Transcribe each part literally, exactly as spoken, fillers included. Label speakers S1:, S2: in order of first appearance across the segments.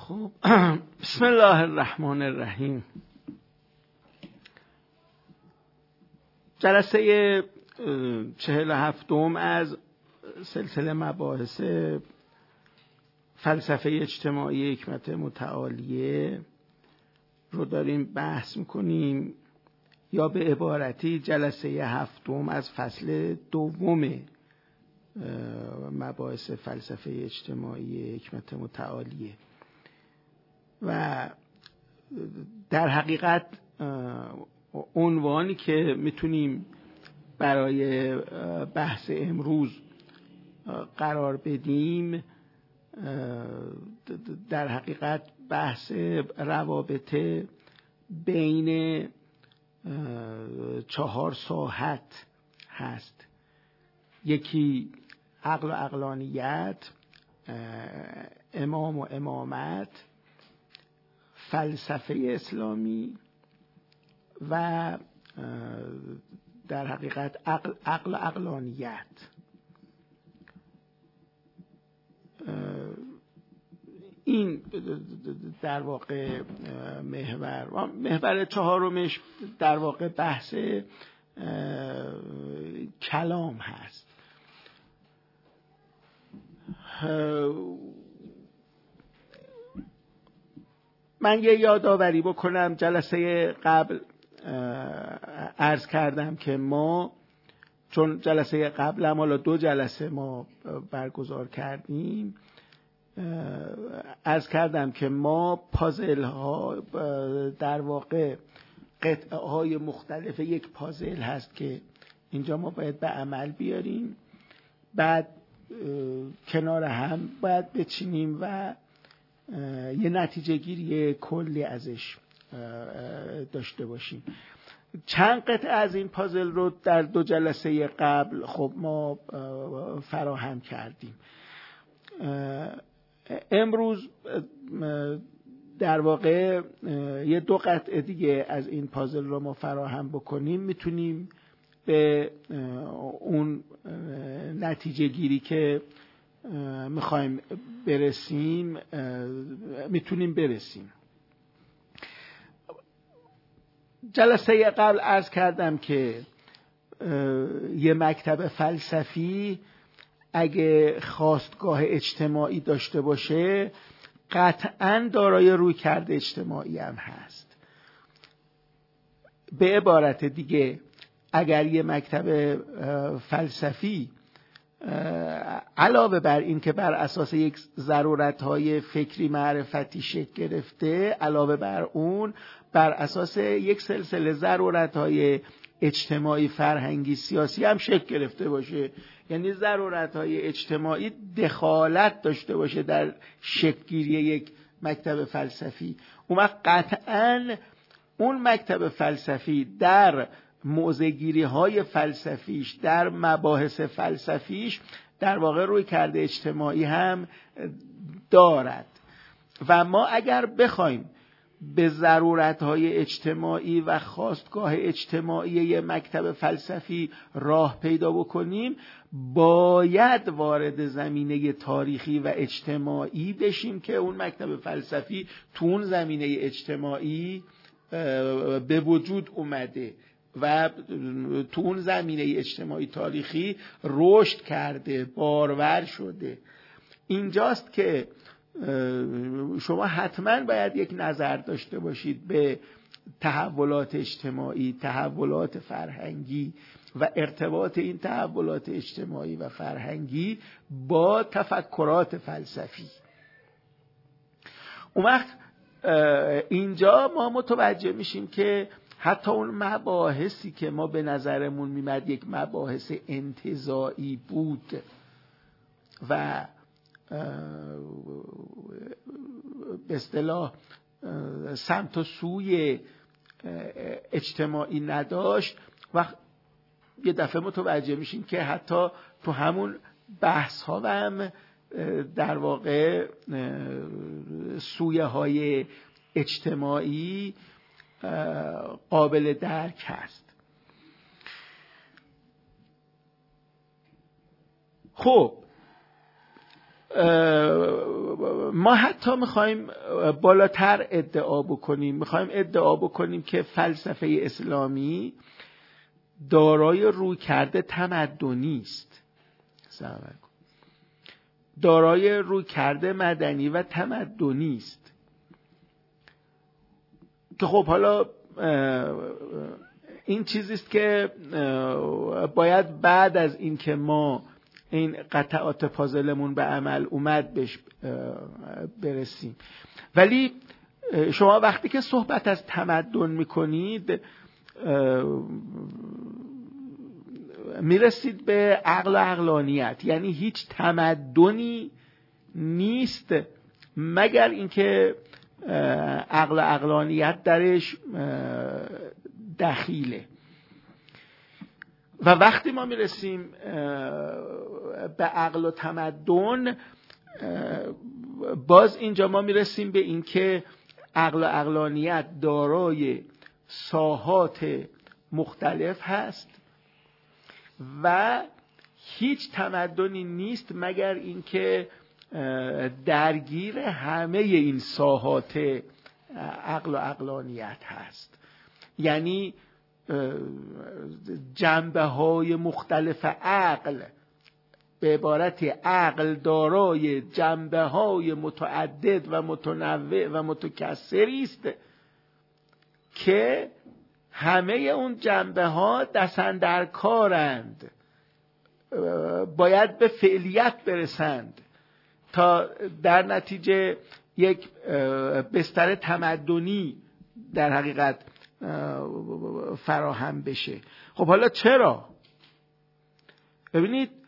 S1: خب بسم الله الرحمن الرحیم. جلسه چهل و هفتم از سلسله مباحث فلسفه اجتماعی حکمت متعالیه رو داریم بحث میکنیم، یا به عبارتی جلسه هفتم از فصل دوم مباحث فلسفه اجتماعی حکمت متعالیه. و در حقیقت عنوانی که میتونیم برای بحث امروز قرار بدیم در حقیقت بحث روابط بین چهار ساحت هست. یکی عقل و عقلانیت، امام و امامت، فلسفه اسلامی و در حقیقت عقل عقل و عقلانیت. این در واقع محور محور چهارمش در واقع بحث کلام هست. من یه یادآوری بکنم. جلسه قبل عرض کردم که ما، چون جلسه قبل هم حالا دو جلسه ما برگزار کردیم، عرض کردم که ما پازل ها در واقع قطعه های مختلف یک پازل هست که اینجا ما باید به عمل بیاریم، بعد کنار هم باید بچینیم و یه نتیجه گیری کلی ازش داشته باشیم. چند قطعه از این پازل رو در دو جلسه قبل خب ما فراهم کردیم. امروز در واقع یه دو قطعه دیگه از این پازل رو ما فراهم بکنیم، میتونیم به اون نتیجه گیری که میخوایم برسیم میتونیم برسیم. جلسه قبل عرض کردم که یه مکتب فلسفی اگه خواستگاه اجتماعی داشته باشه قطعاً دارای رویکرد اجتماعی هم هست. به عبارت دیگه اگر یه مکتب فلسفی علاوه بر این که بر اساس یک ضرورت‌های فکری معرفتی شکل گرفته، علاوه بر اون بر اساس یک سلسله ضرورت‌های اجتماعی، فرهنگی، سیاسی هم شکل گرفته باشه، یعنی ضرورت‌های اجتماعی دخالت داشته باشه در شکل گیری یک مکتب فلسفی، اون وقت قطعاً اون مکتب فلسفی در موضع‌گیری های فلسفیش، در مباحث فلسفیش در واقع روی کرده اجتماعی هم دارد. و ما اگر بخوایم به ضرورت‌های اجتماعی و خواستگاه اجتماعی یک مکتب فلسفی راه پیدا بکنیم، باید وارد زمینه تاریخی و اجتماعی بشیم که اون مکتب فلسفی تو اون زمینه اجتماعی به وجود اومده و تو اون زمینه اجتماعی تاریخی رشد کرده، بارور شده. اینجاست که شما حتما باید یک نظر داشته باشید به تحولات اجتماعی، تحولات فرهنگی و ارتباط این تحولات اجتماعی و فرهنگی با تفکرات فلسفی. اون وقت اینجا ما متوجه میشیم که حتی اون مباحثی که ما به نظرمون میمد یک مباحث انتزاعی بود و به اصطلاح سمت و سوی اجتماعی نداشت، و یه دفعه متوجه میشیم که حتی تو همون بحث ها هم در واقع سویه های اجتماعی قابل درک هست. خب ما حتی میخوایم بالاتر ادعا بکنیم، میخوایم ادعا بکنیم که فلسفه اسلامی دارای رویکرد تمدنی است، دارای رویکرد مدنی و تمدنی است که خب حالا این چیزی است که باید بعد از این که ما این قطعات پازلمون به عمل اومد بهش برسیم. ولی شما وقتی که صحبت از تمدن میکنید میرسید به عقل و عقلانیت، یعنی هیچ تمدنی نیست مگر اینکه عقل و عقلانیت درش دخیله. و وقتی ما میرسیم به عقل و تمدن، باز اینجا ما میرسیم به این که عقل و عقلانیت دارای ساحات مختلف هست و هیچ تمدنی نیست مگر اینکه درگیر همه این ساحات عقل و عقلانیت هست. یعنی جنبه های مختلف عقل، به عبارت عقل دارای جنبه های متعدد و متنوع و متکثری است که همه اون جنبه ها دستن در کارند، باید به فعلیت برسند تا در نتیجه یک بستر تمدنی در حقیقت فراهم بشه. خب حالا چرا؟ ببینید،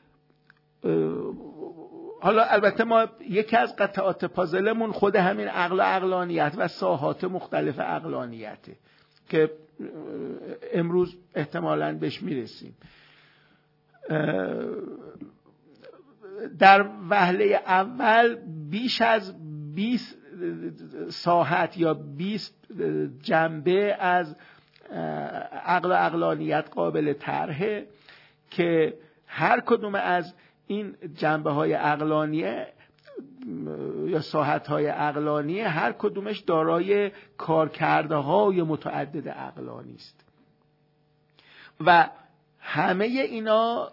S1: حالا البته ما یکی از قطعات پازلمون خود همین عقل و عقلانیت و ساحات مختلف عقلانیته که امروز احتمالاً بهش میرسیم. در وهله اول بیش از بیست ساحت یا بیست جنبه از عقل و عقلانیت قابل طرحه که هر کدوم از این جنبه های عقلانیه یا ساحت های عقلانیه هر کدومش دارای کارکرده های متعدد عقلانی است و همه اینا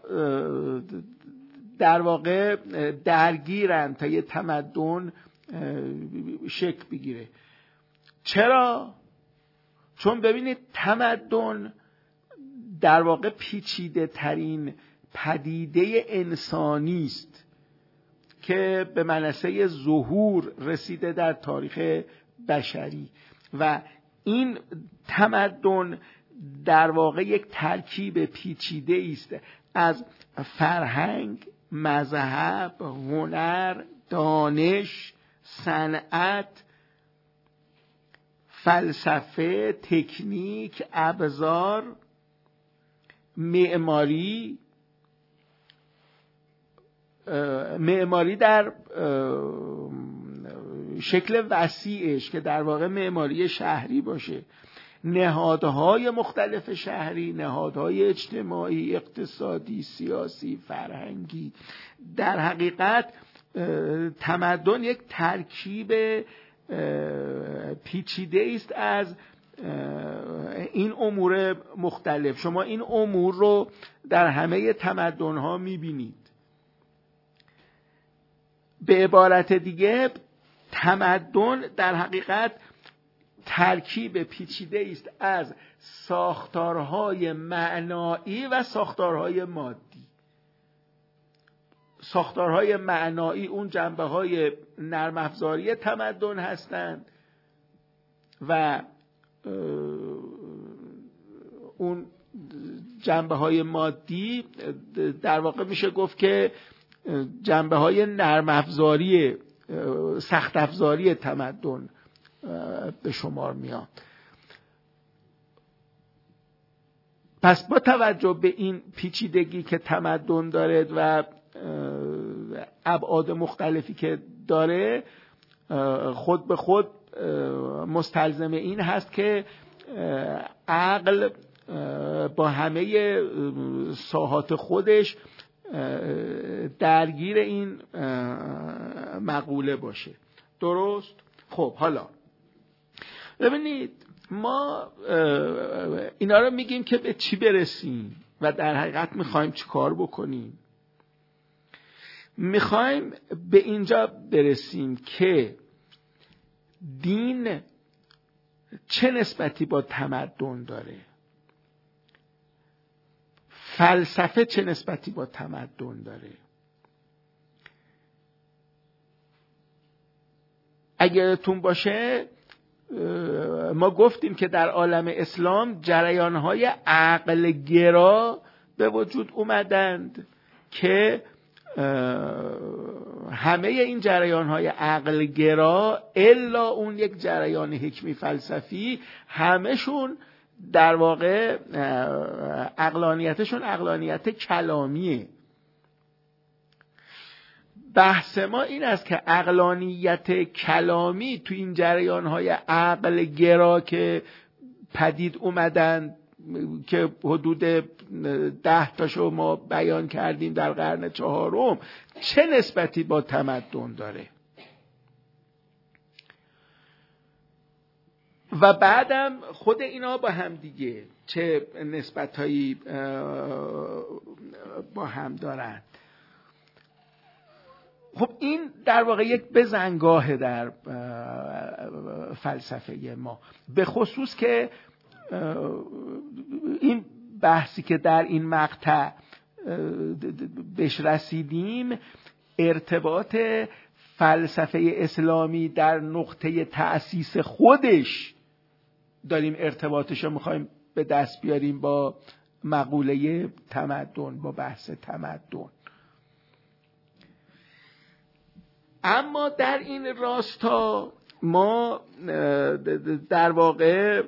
S1: در واقع درگیرن تا یه تمدن شکل بگیره. چرا؟ چون ببینید تمدن در واقع پیچیده ترین پدیده انسانی است که به منصه ظهور رسیده در تاریخ بشری و این تمدن در واقع یک ترکیب پیچیده است از فرهنگ، مذهب، هنر، دانش، صنعت، فلسفه، تکنیک، ابزار، معماری، معماری در شکل وسیعش که در واقع معماری شهری باشه، نهادهای مختلف شهری، نهادهای اجتماعی، اقتصادی، سیاسی، فرهنگی. در حقیقت تمدن یک ترکیب پیچیده است از این امور مختلف. شما این امور رو در همه تمدن‌ها می‌بینید. به عبارت دیگه تمدن در حقیقت ترکیب پیچیده است از ساختارهای معنایی و ساختارهای مادی. ساختارهای معنایی اون جنبه‌های نرم افزاری تمدن هستند و اون جنبه‌های مادی در واقع میشه گفت که جنبه‌های نرم افزاری، سخت افزاری تمدن به شمار میاد. پس با توجه به این پیچیدگی که تمدن داره و ابعاد مختلفی که داره، خود به خود مستلزم این هست که عقل با همه ساحات خودش درگیر این مقوله باشه. درست؟ خب حالا ببینید ما اینا رو میگیم که به چی برسیم و در حقیقت میخوایم چی کار بکنیم. میخوایم به اینجا برسیم که دین چه نسبتی با تمدن داره، فلسفه چه نسبتی با تمدن داره. اگه یادتون باشه ما گفتیم که در عالم اسلام جریان‌های عقل گرا به وجود اومدند که همه این جریان‌های عقل گرا الا اون یک جریان حکمی فلسفی همشون در واقع عقلانیتشون عقلانیت کلامیه. بحث ما این است که عقلانیت کلامی تو این جریان‌های عقل گرا که پدید اومدن که حدود ده تاشو ما بیان کردیم در قرن چهارم چه نسبتی با تمدن داره و بعدم خود اینا با هم دیگه چه نسبتایی با هم دارن. خب این در واقع یک بزنگاه در فلسفه ما، به خصوص که این بحثی که در این مقطع بهش رسیدیم ارتباط فلسفه اسلامی در نقطه تأسیس خودش داریم ارتباطش رو میخوایم به دست بیاریم با مقوله تمدن، با بحث تمدن. اما در این راستا ما در واقع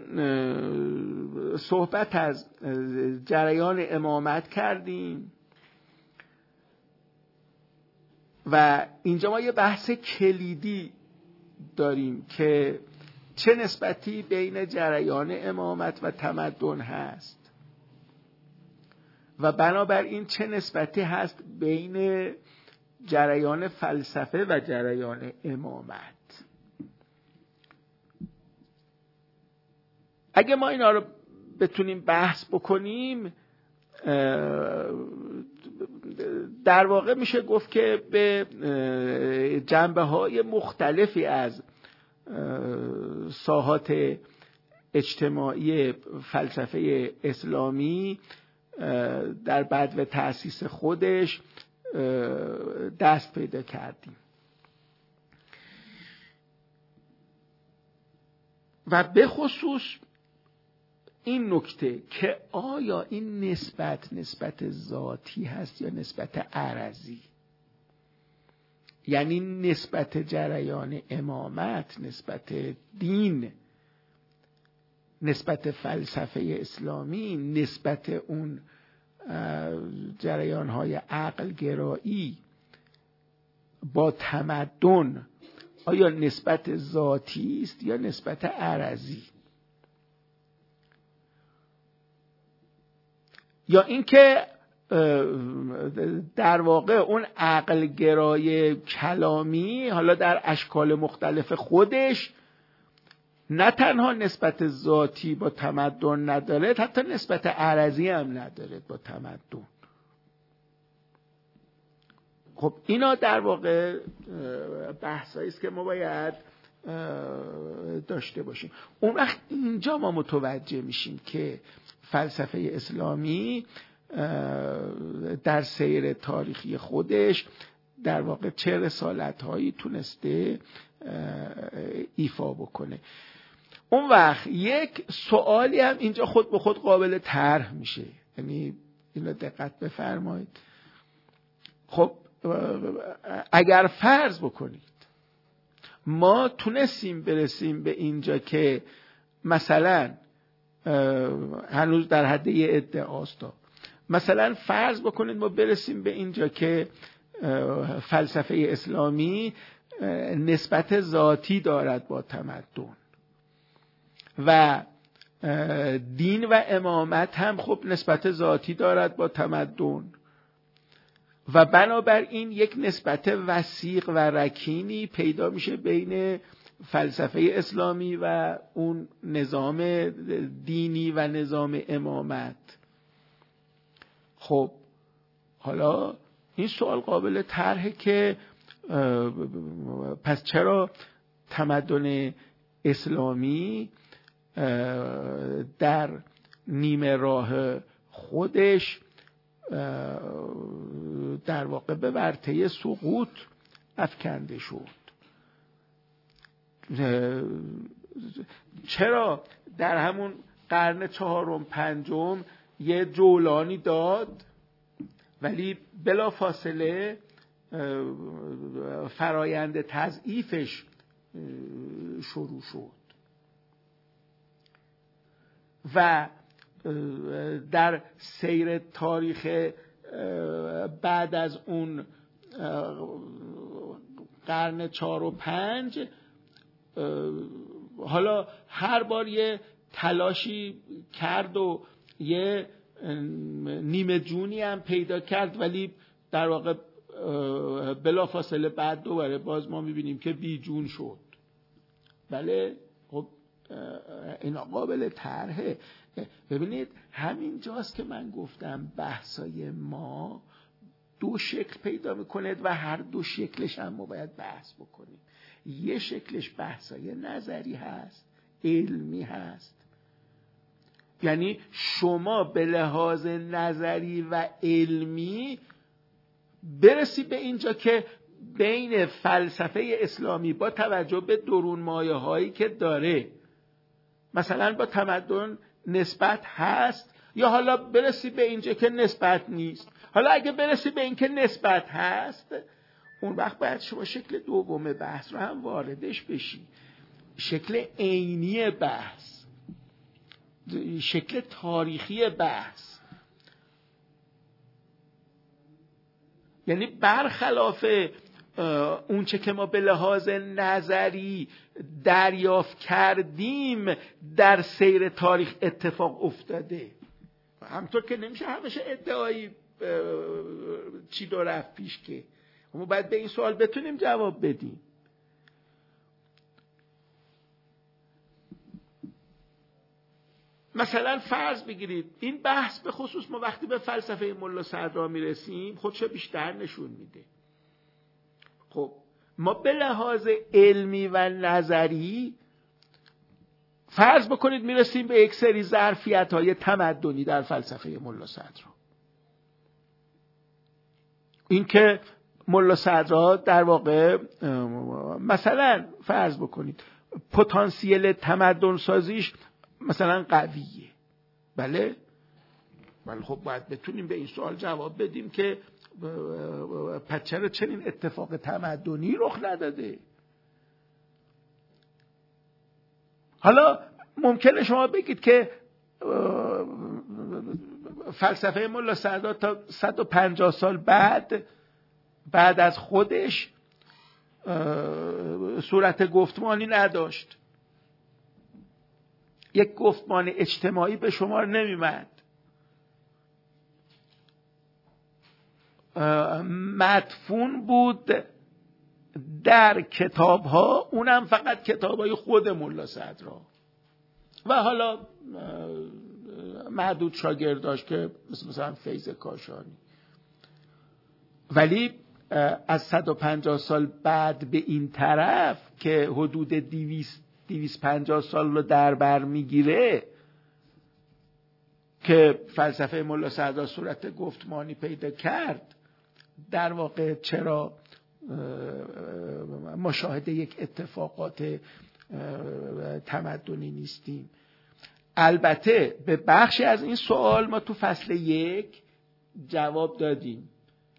S1: صحبت از جریان امامت کردیم و اینجا ما یه بحث کلیدی داریم که چه نسبتی بین جریان امامت و تمدن هست و بنابراین چه نسبتی هست بین جریان فلسفه و جریان امامت. اگه ما اینا رو بتونیم بحث بکنیم در واقع میشه گفت که به جنبه های مختلفی از ساحات اجتماعی فلسفه اسلامی در بعد و تأسیس خودش دست پیدا کردیم و به خصوص این نکته که آیا این نسبت نسبت ذاتی هست یا نسبت عرضی، یعنی نسبت جریان امامت، نسبت دین، نسبت فلسفه اسلامی، نسبت اون جریان‌های عقل گرایی با تمدن آیا نسبت ذاتی است یا نسبت عرضی، یا اینکه در واقع اون عقل گرای کلامی حالا در اشکال مختلف خودش نه تنها نسبت ذاتی با تمدن نداره، حتی نسبت عرضی هم نداره با تمدن. خب اینا در واقع بحثایی است که ما باید داشته باشیم. اون وقت اینجا ما متوجه میشیم که فلسفه اسلامی در سیر تاریخی خودش در واقع چه رسالت‌هایی تونسته ایفا بکنه. اون وقت یک سوالی هم اینجا خود به خود قابل طرح میشه، یعنی اینو دقت بفرمایید. خب اگر فرض بکنید ما تونستیم برسیم به اینجا که مثلا هنوز در حد یه ادعاست، مثلا فرض بکنید ما برسیم به اینجا که فلسفه اسلامی نسبت ذاتی دارد با تمدن و دین و امامت هم خب نسبت ذاتی دارد با تمدن و بنابراین یک نسبت وثیق و رکینی پیدا میشه بین فلسفه اسلامی و اون نظام دینی و نظام امامت. خب حالا این سوال قابل طرحه که پس چرا تمدن اسلامی در نیمه راه خودش در واقع به ورطه سقوط افکنده شد؟ چرا در همون قرن چهارم پنجم یه جولانی داد ولی بلا فاصله فرایند تضعیفش شروع شد و در سیر تاریخ بعد از اون قرن چهار و پنج حالا هر بار یه تلاشی کرد و یه نیمه جونی هم پیدا کرد ولی در واقع بلا فاصله بعد دوباره باز ما میبینیم که بی جون شد. بله خب اینا قابل طرحه. ببینید همین جاست که من گفتم بحثای ما دو شکل پیدا میکنه و هر دو شکلش هم ما باید بحث بکنیم. یه شکلش بحثای نظری هست، علمی هست، یعنی شما به لحاظ نظری و علمی برسی به اینجا که بین فلسفه اسلامی با توجه به درون مایه هایی که داره مثلا با تمدن نسبت هست، یا حالا برسی به اینجا که نسبت نیست. حالا اگه برسی به این که نسبت هست، اون وقت باید شما شکل دوم بحث رو هم واردش بشی، شکل عینی بحث، شکل تاریخی بحث. یعنی برخلاف اون چه که ما به لحاظ نظری دریافت کردیم در سیر تاریخ اتفاق افتاده. همطور که نمیشه همیشه ادعایی چی دو رفت پیش که ما باید به این سوال بتونیم جواب بدیم. مثلا فرض بگیرید این بحث به خصوص ما وقتی به فلسفه ملا صدرا میرسیم خودشو بیشتر نشون میده. خب ما به لحاظ علمی و نظری فرض بکنید میرسیم به یک سری ظرفیت های تمدنی در فلسفه ملا صدرا. این که ملا صدرا در واقع مثلا فرض بکنید پتانسیل تمدن سازیش مثلا قویه. بله ولی خب باید بتونیم به این سوال جواب بدیم که پس چرا چنین اتفاق تمدنی رخ نداده؟ حالا ممکنه شما بگید که فلسفه ملا صدرا تا صد و پنجاه سال بعد بعد از خودش صورت گفتمانی نداشت، یک گفتمان اجتماعی به شمار نمیمد، مدفون بود در کتاب ها، اونم فقط کتاب های خود ملا صدرا و حالا محدود شاگرداش که مثلا فیض کاشانی. ولی از صد و پنجاه سال بعد به این طرف که حدود دویست دویست پنجاه سال رو در بر میگیره که فلسفه ملا صدرا صورت گفتمانی پیدا کرد، در واقع چرا مشاهده یک اتفاقات تمدنی نیستیم؟ البته به بخشی از این سوال ما تو فصل یک جواب دادیم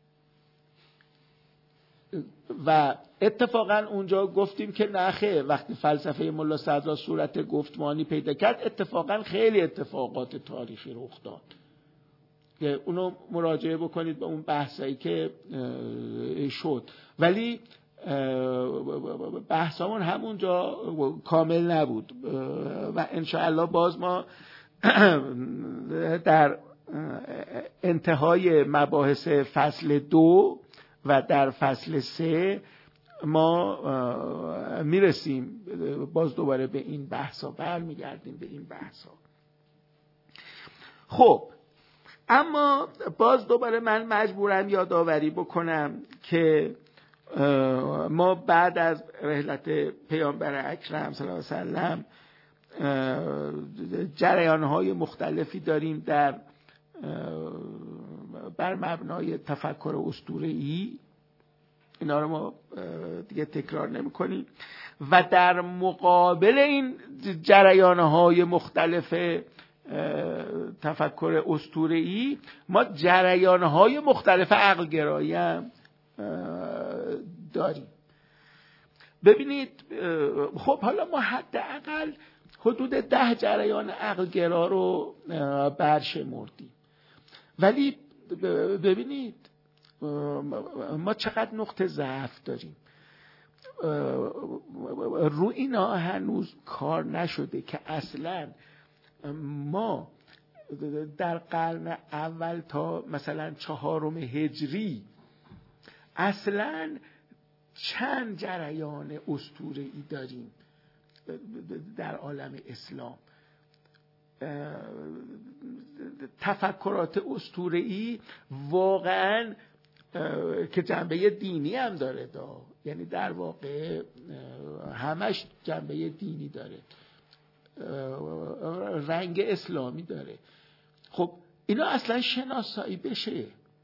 S1: و اتفاقا اونجا گفتیم که نخه، وقتی فلسفه ملا صدرا صورت گفتمانی پیدا کرد اتفاقا خیلی اتفاقات تاریخی رخ داد که اونو مراجعه بکنید به اون بحثایی که شد. ولی بحثامون همونجا کامل نبود و انشاءالله باز ما در انتهای مباحث فصل دو و در فصل سه ما میرسیم باز دوباره به این بحثا، برمیگردیم به این بحثا. خب اما باز دوباره من مجبورم یادآوری بکنم که ما بعد از رحلت پیامبر اکرم صلی الله علیه وسلم جریان‌های مختلفی داریم در بر مبنای تفکر اسطوره‌ای، اینا رو ما دیگه تکرار نمی‌کنیم. و در مقابل این جریان‌های مختلف تفکر اسطوره‌ای ما جریان‌های مختلف عقل‌گرایی هم داریم. ببینید خب حالا ما حداقل حدود ده جریان عقل‌گرا رو برشمردیم، ولی ببینید ما چقدر نقطه ضعف داریم. رو اینا هنوز کار نشده که اصلا ما در قرن اول تا مثلا چهارم هجری اصلا چند جریان اسطوره‌ای داریم در عالم اسلام. تفکرات اسطوره‌ای واقعا که جنبه دینی هم داره دا. یعنی در واقع همش جنبه دینی داره، رنگ اسلامی داره. خب اینا اصلا شناسایی بشه،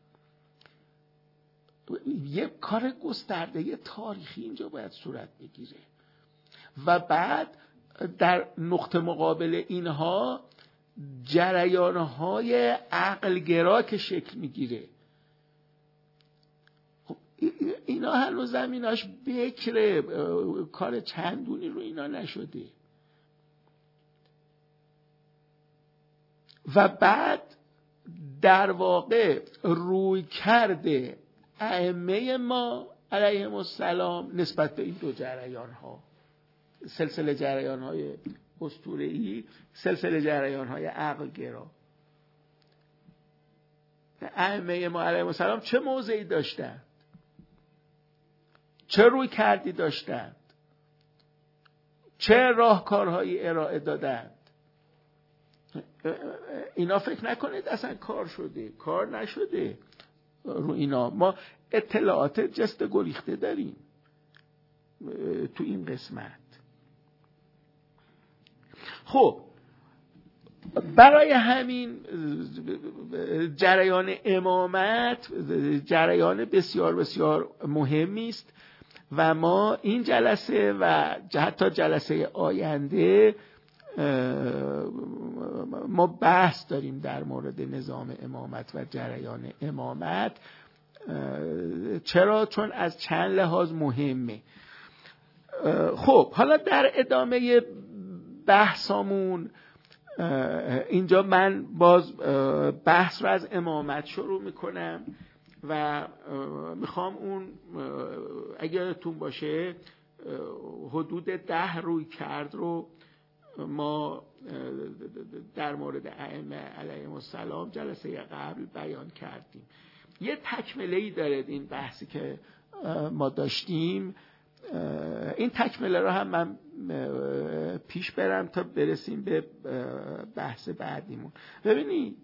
S1: یه کار گسترده یه تاریخی اینجا باید صورت بگیره و بعد در نقطه مقابل اینها جریانهای عقلگرا که شکل میگیره. خب اینا هنوز زمیناش بکره، کار چندونی رو اینا نشده. و بعد در واقع روی کرده ائمه ما علیهم السلام نسبت به این دو جریان ها، سلسله جریان های اسطوره‌ای، سلسله جریان های عقل‌گرا. ائمه ما علیهم السلام چه موضعی داشتند، چه روی کردی داشتند، چه راهکارهایی ارائه دادند. اینا فکر نکنید اصلا کار شده، کار نشده. رو اینا ما اطلاعات جست گریخته داریم تو این قسمت. خب برای همین جریان امامت جریان بسیار بسیار مهمی است و ما این جلسه و حتی جلسه آینده ما بحث داریم در مورد نظام امامت و جریان امامت. چرا؟ چون از چند لحاظ مهمه. خب حالا در ادامه بحثامون اینجا من باز بحث رو از امامت شروع میکنم و میخوام اون اگر یادتون باشه حدود ده روی کرد رو ما در مورد ائمه علیهم السلام جلسه قبل بیان کردیم. یه تکمله‌ای داره این بحثی که ما داشتیم. این تکمله رو هم من پیش برم تا برسیم به بحث بعدیمون. ببینید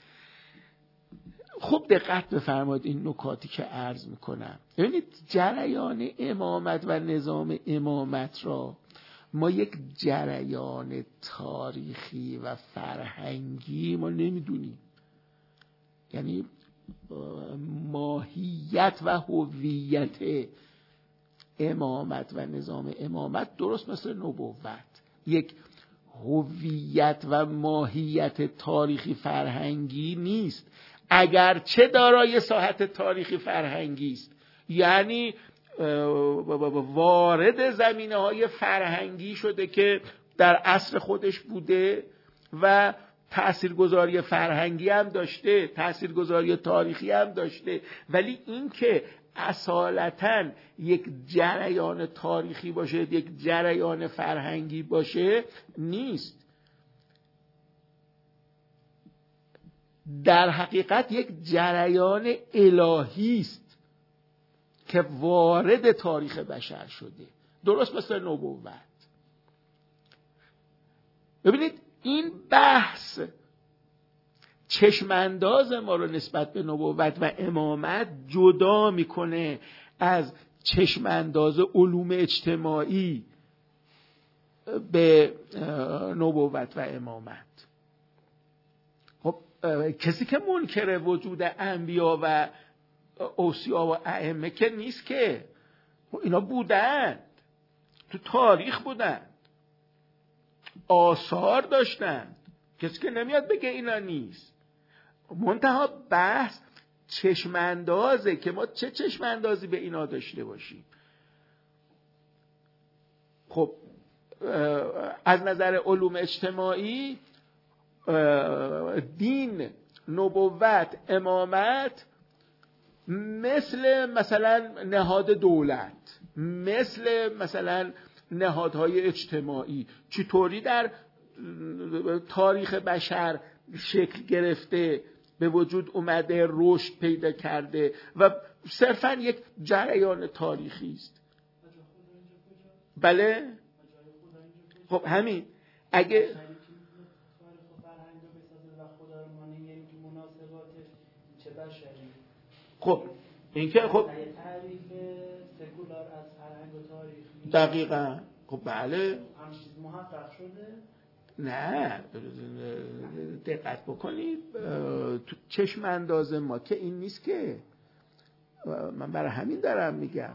S1: خوب دقت بفرمایید این نکاتی که عرض میکنم. ببینید جریان امامت و نظام امامت را ما یک جریان تاریخی و فرهنگی ما نمیدونیم. یعنی ماهیت و هویت امامت و نظام امامت درست مثل نبوت یک هویت و ماهیت تاریخی فرهنگی نیست، اگرچه دارای ساحت تاریخی فرهنگی است. یعنی وارد زمینه‌های فرهنگی شده که در عصر خودش بوده و تاثیرگذاری فرهنگی هم داشته، تاثیرگذاری تاریخی هم داشته، ولی این که اصالتاً یک جریان تاریخی باشه، یک جریان فرهنگی باشه نیست. در حقیقت یک جریان الهی است که وارد تاریخ بشر شده، درست مثل نبوت. ببینید این بحث چشمانداز ما رو نسبت به نبوت و امامت جدا میکنه از چشمانداز علوم اجتماعی به نبوت و امامت. خب کسی که منکر وجود انبیا و اوصیا و ائمه که نیست که، اینا بودند، تو تاریخ بودند، آثار داشتند، کسی که نمیاد بگه اینا نیست. منتها بحث چشماندازه که ما چه چشماندازی به اینا داشته باشیم. خب از نظر علوم اجتماعی دین، نبوت، امامت مثل مثلا نهاد دولت، مثل مثلا نهادهای اجتماعی چطوری در تاریخ بشر شکل گرفته، به وجود اومده، رشد پیدا کرده و صرفا یک جریان تاریخی است. بله؟ خب همین اگه خب این که خب
S2: تعریف سکولار از فرهنگ و تاریخ
S1: دقیقاً خب بله
S2: هم چیز محقق شده.
S1: نه دقت بکنید تو چشم انداز ما که این نیست که، من برای همین دارم میگم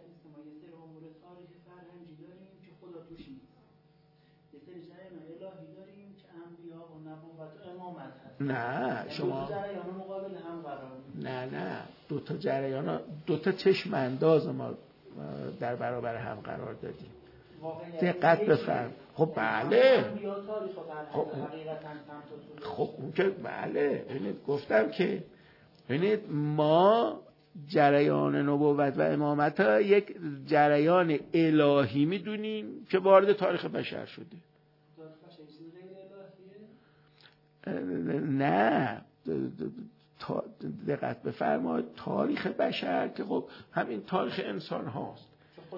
S1: نه شما نه نه دو تا جریان، دو تا چشم انداز ما در برابر هم قرار دادیم. دقت بفرم. خب بله خب خب اون که بله ببینید گفتم که ببینید ما جریان نبوت و امامت ها یک جریان الهی میدونیم که وارد تاریخ بشر شده. نه دقت بفرمایید تاریخ بشر که خب همین تاریخ انسان هاست.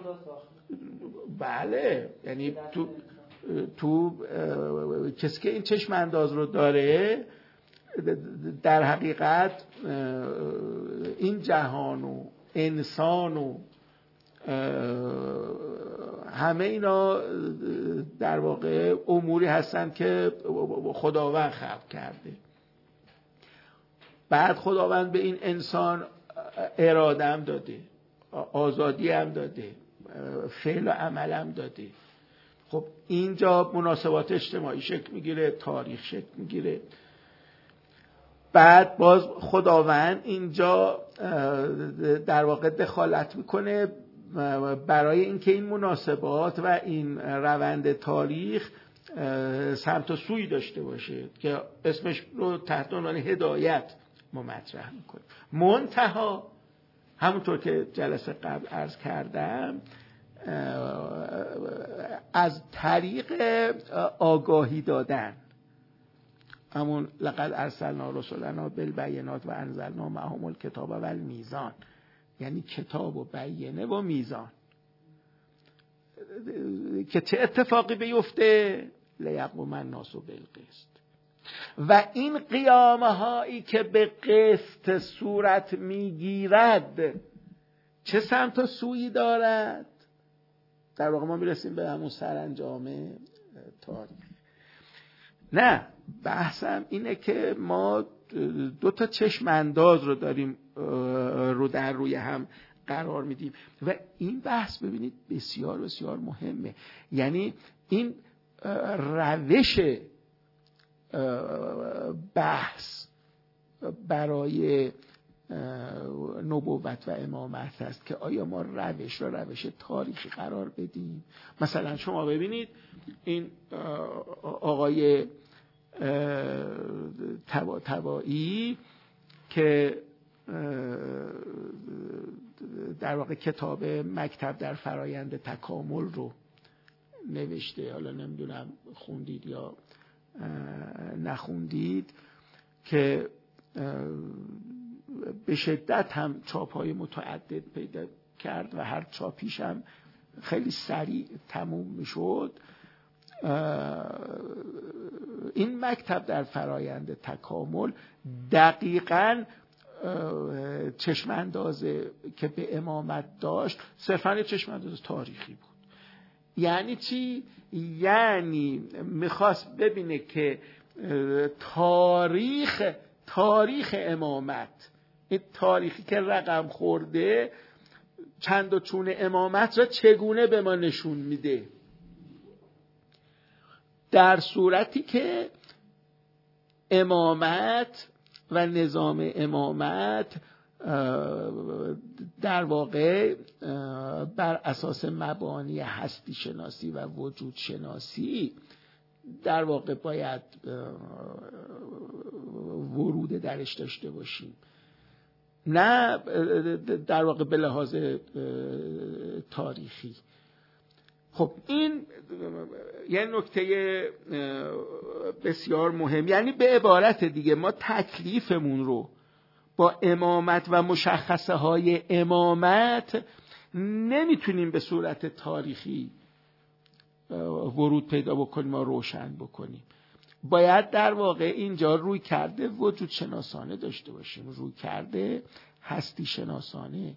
S1: بله یعنی تو تو کسی که این چشم انداز رو داره در حقیقت این جهان و انسان و همه اینا در واقع اموری هستند که خداوند خلق کرده. بعد خداوند به این انسان اراده هم داده، آزادی هم داده، فعل و عمل هم داده. خب اینجا مناسبات اجتماعی شکل میگیره، تاریخ شکل میگیره. بعد باز خداوند اینجا در واقع دخالت میکنه برای اینکه این مناسبات و این روند تاریخ سمت و سوی داشته باشه که اسمش رو تحت عنوان هدایت ما مطرح میکنیم. منتها همونطور که جلسه قبل عرض کردم از طریق آگاهی دادن، همون لقد ارسلنا رسلنا بالبینات و انزلنا معهم الکتاب و المیزان، یعنی کتاب و بینه و میزان که چه اتفاقی بیفته لیقوم الناس بالقسط. و این قیامه هایی که به قسط صورت میگیرد چه سمت و سویی دارد؟ در واقع ما میرسیم به همون سرانجام تاریخ. نه بحثم اینه که ما دو تا چشم انداز رو داریم رو در روی هم قرار میدیم و این بحث ببینید بسیار بسیار مهمه. یعنی این روش بحث برای نبوت و امامت هست که آیا ما روش رو روش تاریخی قرار بدیم. مثلا شما ببینید این آقای تبا تبایی که در واقع کتاب مکتب در فرایند تکامل رو نوشته، حالا نمیدونم خوندید یا نخوندید، که به شدت هم چاپ‌های متعدد پیدا کرد و هر چاپیش هم خیلی سریع تموم میشد. این مکتب در فرایند تکامل دقیقاً چشم اندازه که به امامت داشت صرفاً چشم انداز تاریخی بود. یعنی چی؟ یعنی میخواست ببینه که تاریخ تاریخ امامت، این تاریخی که رقم خورده، چند و چون امامت را چگونه به ما نشون میده، در صورتی که امامت و نظام امامت در واقع بر اساس مبانی هستی شناسی و وجود شناسی در واقع باید ورود درش داشته باشیم، نه در واقع به لحاظ تاریخی. خب این یه نکته بسیار مهم، یعنی به عبارت دیگه ما تکلیفمون رو با امامت و مشخصه های امامت نمیتونیم به صورت تاریخی ورود پیدا بکنیم و روشن بکنیم. باید در واقع اینجا روی کرده وجود شناسانه داشته باشیم، روی کرده هستی شناسانه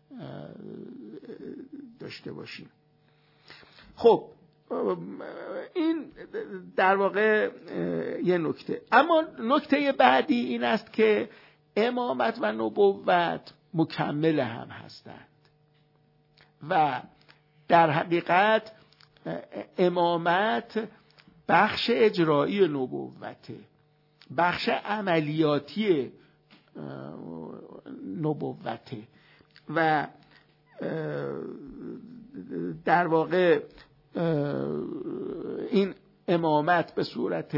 S1: داشته باشیم. خب این در واقع یه نکته. اما نکته بعدی این است که امامت و نبوت مکمل هم هستند و در حقیقت امامت بخش اجرایی نبوته، بخش عملیاتی نبوته و در واقع این امامت به صورت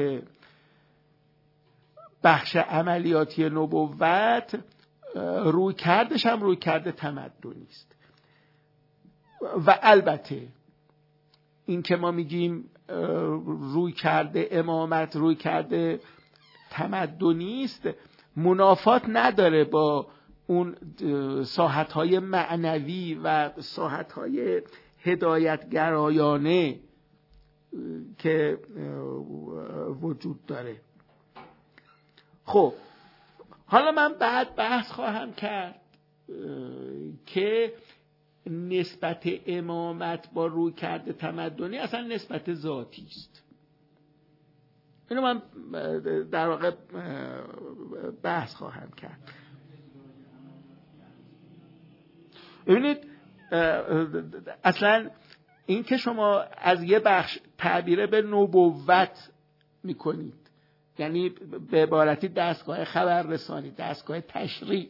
S1: بخش عملیاتی نبوت روی کردش هم روی کرده تمدنی است. و البته این که ما میگیم روی کرده امامت روی کرده تمدنی است منافات نداره با اون ساحت‌های معنوی و ساحت‌های هدایتگرایانه که وجود داره. خب حالا من بعد بحث خواهم کرد که نسبت امامت با روی کرده تمدنی اصلا نسبت ذاتی است. اینو من در واقع بحث خواهم کرد. ببینید اصلا این که شما از یه بخش تعبیر به نبوت میکنید، یعنی به عبارتی دستگاه خبررسانی، دستگاه تشریع،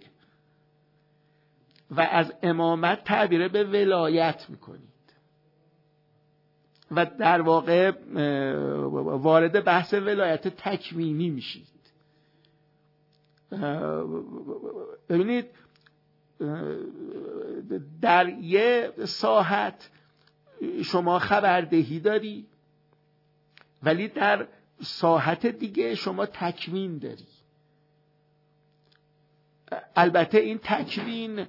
S1: و از امامت تعبیر به ولایت میکنید و در واقع وارد بحث ولایت تکوینی میشید. ببینید در یه ساحت شما خبردهی داری ولی در ساحت دیگه شما تکوین داری. البته این تکوین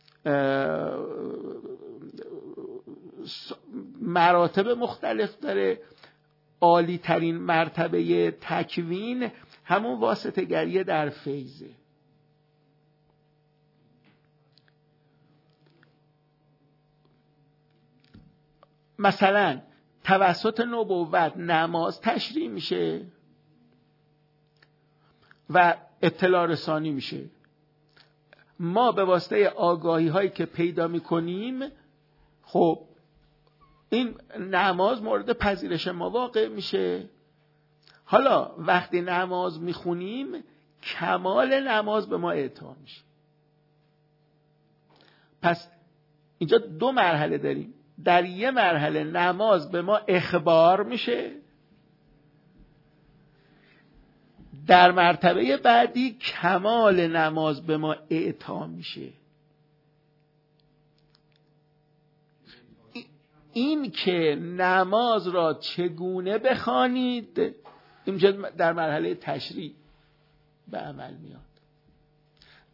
S1: مراتب مختلف داره. عالی ترین مرتبه تکوین همون واسطه گری در فیضه. مثلا توسط نبوت نماز تشریع میشه و اطلاع رسانی میشه. ما به واسطه آگاهی هایی که پیدا میکنیم خب این نماز مورد پذیرش ما واقع میشه. حالا وقتی نماز میخونیم کمال نماز به ما اعطا میشه. پس اینجا دو مرحله داریم. در یه مرحله نماز به ما اخبار میشه، در مرتبه بعدی کمال نماز به ما اعطا میشه. این که نماز را چگونه بخوانید اینجا در مرحله تشریع به عمل میاد.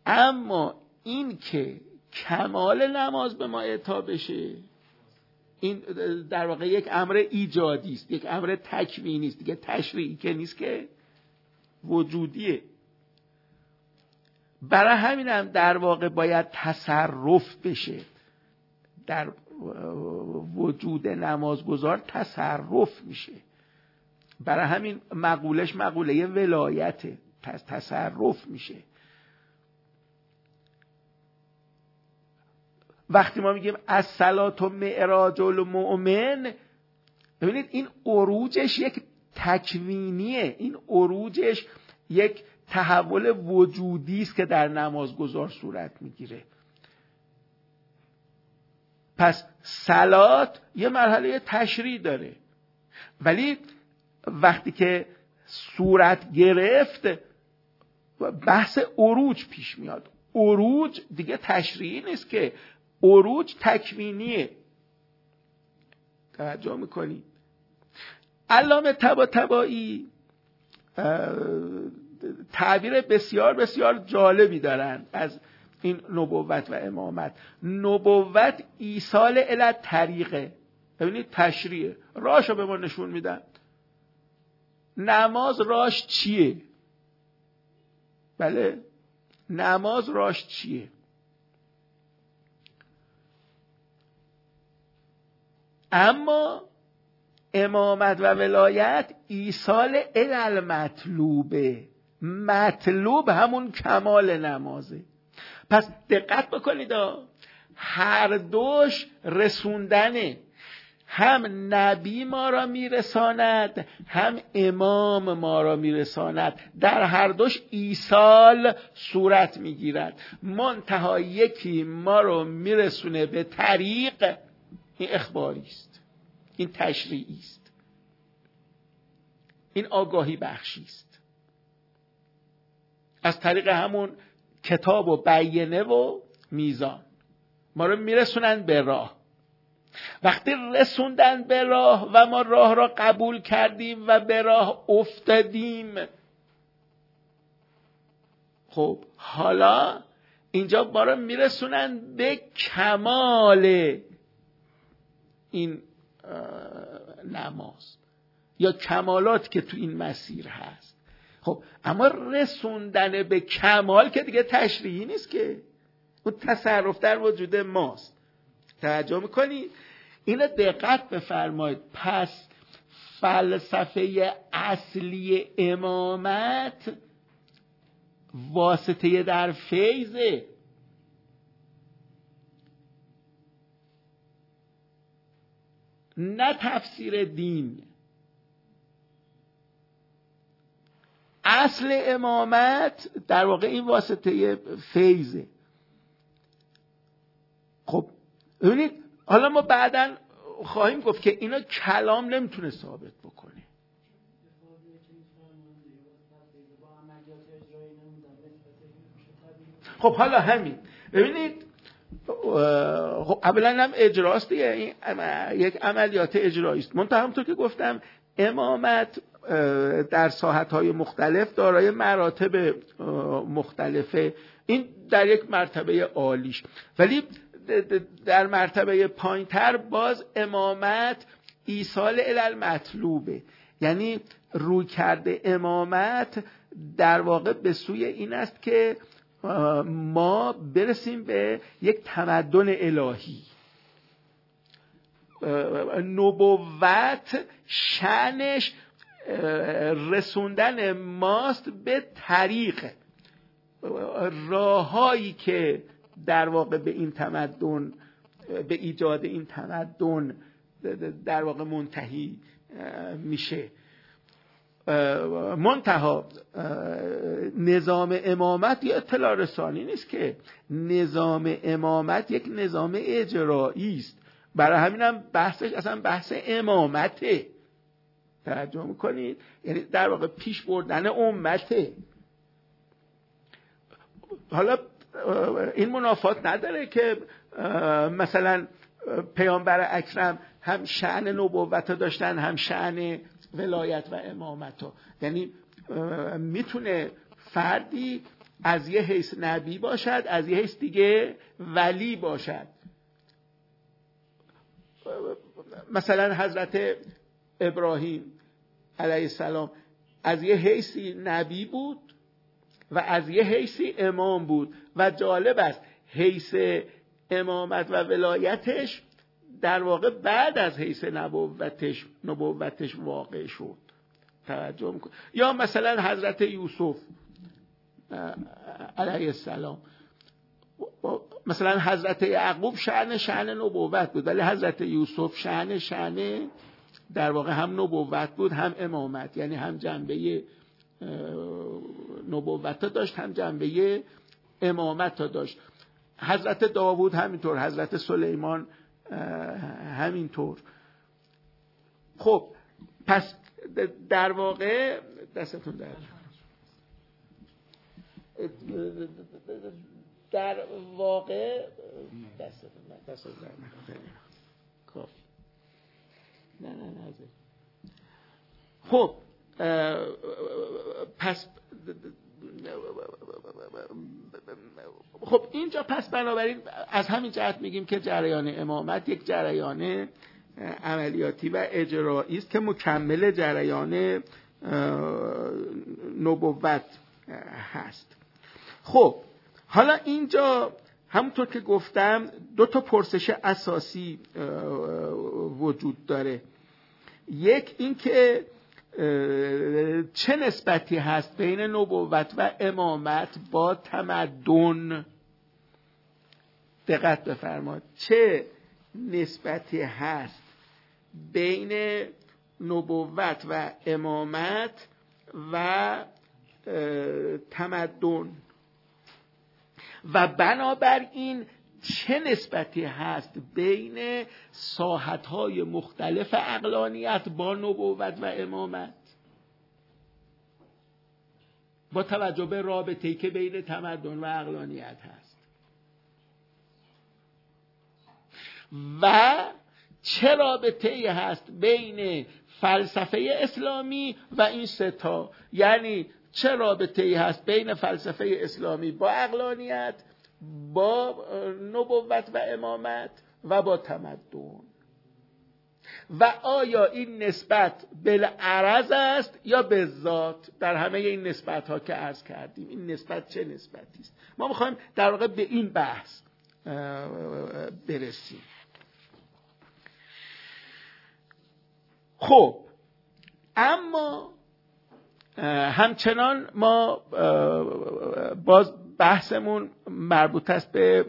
S1: اما این که کمال نماز به ما اعطا بشه، این در واقع یک امر ایجادی است، یک امر تکوینی است، دیگه تشریعی که نیست، که وجودیه. برای همینم در واقع باید تصرف بشه در وجود نمازگزار، تصرف میشه. برای همین مقولش مقوله ولایته، تصرف میشه. وقتی ما میگیم الصلاة معراج المؤمن، ببینید این عروجش یک تکوینیه، این عروجش یک تحول وجودی است که در نمازگزار صورت میگیره. پس صلات یه مرحله تشریع داره، ولی وقتی که صورت گرفت بحث عروج پیش میاد. عروج دیگه تشریعی نیست، که عروج تکوینیه. توجه میکنی؟ علامه طباطبایی تعبیر بسیار بسیار جالبی دارن از این نبوت و امامت. نبوت ایصال الی طریقه، ببینید تشریعه، راهشو به ما نشون میدن. نماز راهش چیه؟ بله، نماز راهش چیه؟ اما امامت و ولایت ایصال الی المطلوبه. مطلوب همون کمال نمازه. پس دقت بکنید، هر دوش رسوندنه. هم نبی ما را میرساند، هم امام ما را میرساند. در هر دوش ایصال صورت میگیرد. منتها یکی ما رو میرسونه به طریق، این اخباری است، این تشریعی است، این آگاهی بخشی است. از طریق همون کتاب و بیینه و میزان ما رو میرسونن به راه. وقتی رسوندن به راه و ما راه را قبول کردیم و به راه افتادیم، خب حالا اینجا ما رو میرسونن به کمال این نماز یا کمالات که تو این مسیر هست. خب اما رسوندن به کمال که دیگه تشریعی نیست، که اون تصرف در وجود ماست. توجه میکنید؟ اینو دقت بفرمایید. پس فلسفه اصلی امامت واسطه در فیضه. نه تفسیر دین. اصل امامت در واقع این واسطه فیضه. خب ببینید، حالا ما بعداً خواهیم گفت که اینا کلام نمیتونه ثابت بکنه. خب حالا همین ببینید، خب اولا هم اجراست دیگه، این یک عملیات اجرایی است. منتها همونطور که گفتم امامت در ساحت‌های مختلف دارای مراتب مختلفه. این در یک مرتبه عالیش، ولی در مرتبه پایین‌تر باز امامت ایصال الی المطلوبه. یعنی روی کرده امامت در واقع به سوی این است که ما برسیم به یک تمدن الهی. نبوت شأنش رسوندن ماست به طریق، راههایی که در واقع به این تمدن، به ایجاد این تمدن در واقع منتهی میشه. منتها نظام امامت یا اطلاع رسانی نیست، که نظام امامت یک نظام اجرایی است. برای همینم بحثش اصلا بحث امامته. توجه میکنید؟ یعنی در واقع پیش بردن امته. حالا این منافات نداره که مثلا پیامبر اکرم هم شأن نبوت داشتن، هم شأن ولایت و امامت. یعنی میتونه فردی از یه حیث نبی باشد، از یه حیث دیگه ولی باشد. مثلا حضرت ابراهیم علیه السلام از یه حیثی نبی بود و از یه حیثی امام بود و جالب است حیث امامت و ولایتش در واقع بعد از حیث نبوتش نبوتش واقع شد. توجه میکن. یا مثلا حضرت یوسف علیه السلام، مثلا حضرت یعقوب شأن شأن نبوت بود ولی حضرت یوسف شأن شأن در واقع هم نبوت بود هم امامت، یعنی هم جنبه نبوت داشت هم جنبه امامت داشت. حضرت داوود همینطور، حضرت سلیمان همینطور. خب پس در واقع دستتون در در واقع دستتون دستتون در کافی نه نه نه خب پس خب اینجا پس بنابراین از همین جهت میگیم که جریان امامت یک جریان عملیاتی و اجرایی است که مکمل جریان نبوت هست. خب حالا اینجا همونطور که گفتم دو تا پرسش اساسی وجود داره. یک این که چه نسبتی هست بین نبوت و امامت با تمدن؟ دقت بفرمایید، چه نسبتی هست بین نبوت و امامت و تمدن و بنابراین چه نسبتی هست بین ساحت‌های مختلف عقلانیت با نبوت و امامت با توجه به رابطه‌ای که بین تمدن و عقلانیت هست و چه رابطه‌ای هست بین فلسفه اسلامی و این سه تا، یعنی چه رابطه‌ای هست بین فلسفه اسلامی با عقلانیت، با نبوت و امامت و با تمدن، و آیا این نسبت بالعرض است یا بالذات؟ در همه این نسبت ها که عرض کردیم این نسبت چه نسبتی است؟ ما میخوایم در واقع به این بحث برسیم. خب اما همچنان ما باز بحثمون مربوط است به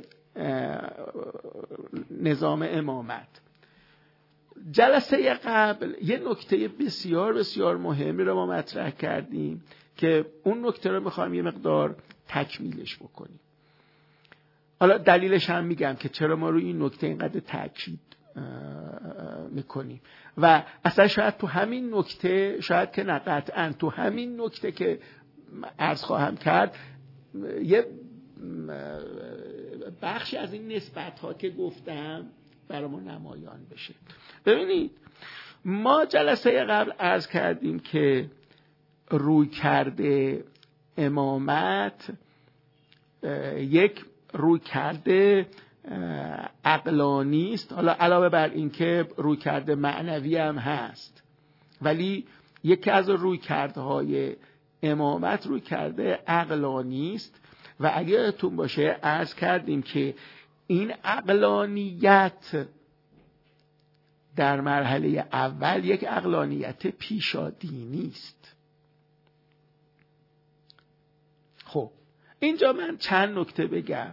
S1: نظام امامت. جلسه قبل یه نکته بسیار بسیار مهمی رو ما مطرح کردیم که اون نکته رو میخوایم یه مقدار تکمیلش بکنیم. حالا دلیلش هم میگم که چرا ما روی این نکته اینقدر تاکید میکنیم و اصلا شاید تو همین نکته، شاید که نه قطعاً تو همین نکته که عرض خواهم کرد یه بخشی از این نسبت ها که گفتم برامون نمایان بشه. ببینید ما جلسه قبل عرض کردیم که روی کرده امامت یک روی کرده عقلانی است، حالا علاوه بر این که روی کرده معنوی هم هست، ولی یکی از روی کرده های امامت روی کرده عقلانی است و اگه یادتون باشه عرض کردیم که این عقلانیت در مرحله اول یک عقلانیت پیشادینی است. خب اینجا من چند نکته بگم.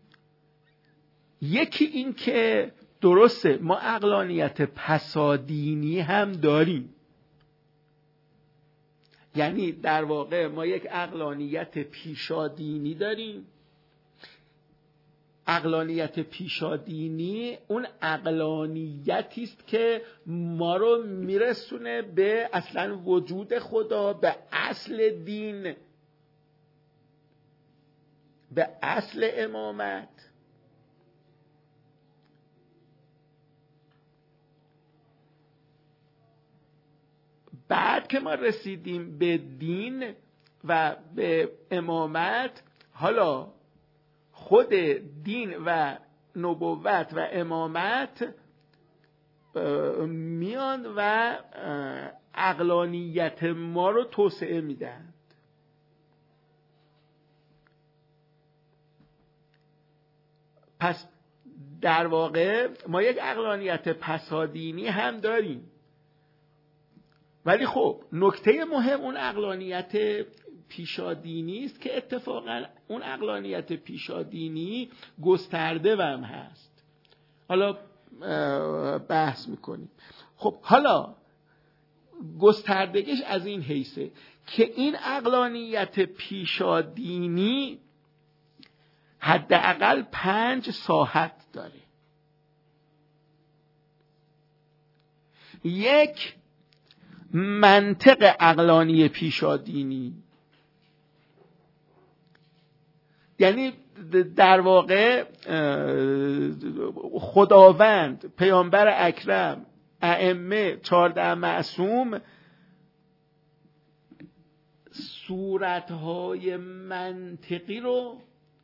S1: یکی این که درسته ما عقلانیت پسادینی هم داریم، یعنی در واقع ما یک عقلانیت پیشادینی داریم. عقلانیت پیشادینی اون عقلانیتی است که ما رو میرسونه به اصلا وجود خدا، به اصل دین، به اصل امامت. بعد که ما رسیدیم به دین و به امامت، حالا خود دین و نبوت و امامت میان و عقلانیت ما رو توسعه میدن. پس در واقع ما یک عقلانیت پسادینی هم داریم، ولی خب نکته مهم اون عقلانیت پیشادینی است که اتفاقا اون عقلانیت پیشادینی گسترده هم هست. حالا بحث میکنیم. خب حالا گستردگیش از این حیثه که این عقلانیت پیشادینی حداقل پنج ساحت داره. یک، منطق عقلانی پیشادینی، یعنی در واقع خداوند، پیامبر اکرم، ائمه، چهارده معصوم صورتهای منطقی رو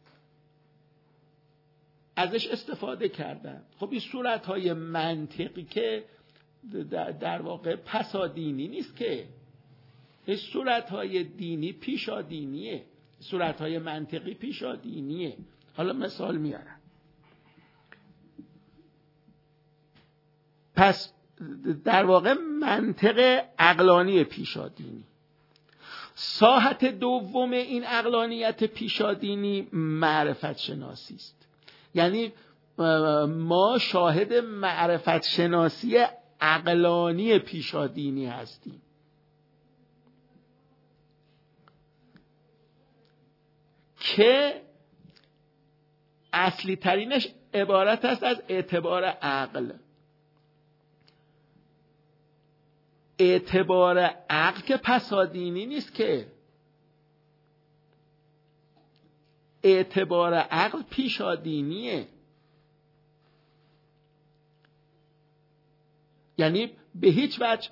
S1: ازش استفاده کردن. خب این صورتهای منطقی که در واقع پسادینی نیست، که این صورتهای دینی پیشادینیه، صورتهای منطقی پیشادینیه. حالا مثال میارم. پس در واقع منطق عقلانی پیشادینی. ساحت دوم این عقلانیت پیشادینی معرفت شناسی است. یعنی ما شاهد معرفت شناسی عقلانی پیشادینی هستیم که اصلی ترینش عبارت است از اعتبار عقل. اعتبار عقل که پسادینی نیست، که اعتبار عقل پیشادینیه. یعنی به هیچ وجه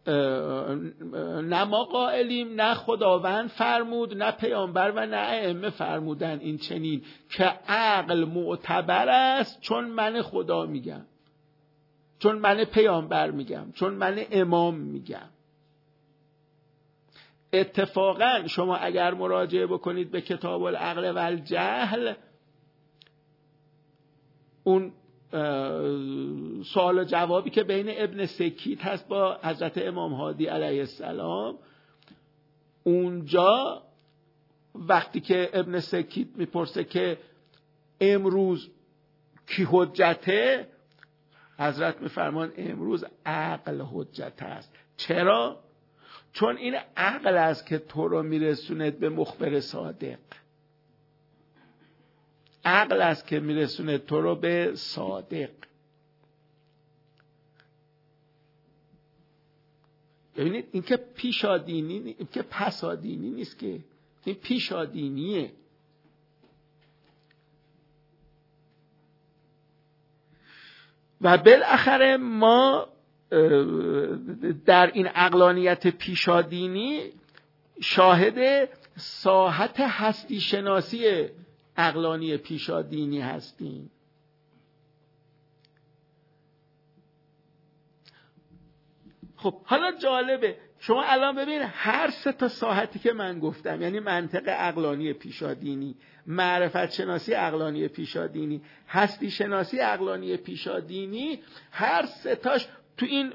S1: نه ما قائلیم، نه خداوند فرمود، نه پیامبر و نه ائمه فرمودن این چنین که عقل معتبر است چون من خدا میگم، چون من پیامبر میگم، چون من امام میگم. اتفاقا شما اگر مراجعه بکنید به کتاب العقل و الجهل، اون سوال و جوابی که بین ابن سکیت هست با حضرت امام هادی علیه السلام، اونجا وقتی که ابن سکیت میپرسه که امروز کی حجته، حضرت میفرمان امروز عقل حجت است. چرا؟ چون این عقل است که تو رو میرسوند به مخبر صادق. عقل است که میرسونه تو رو به صادق. ببینید این که پیشادینی، این که پسادینی نیست، که این پیشادینیه. و بالاخره ما در این عقلانیت پیشادینی شاهد ساحت هستی شناسی عقلانی پیشادینی هستیم. خب حالا جالبه، شما الان ببین هر سه تا ساحتی که من گفتم، یعنی منطق عقلانی پیشادینی، معرفت شناسی عقلانی پیشادینی، هستی شناسی عقلانی پیشادینی، هر سه تاش تو این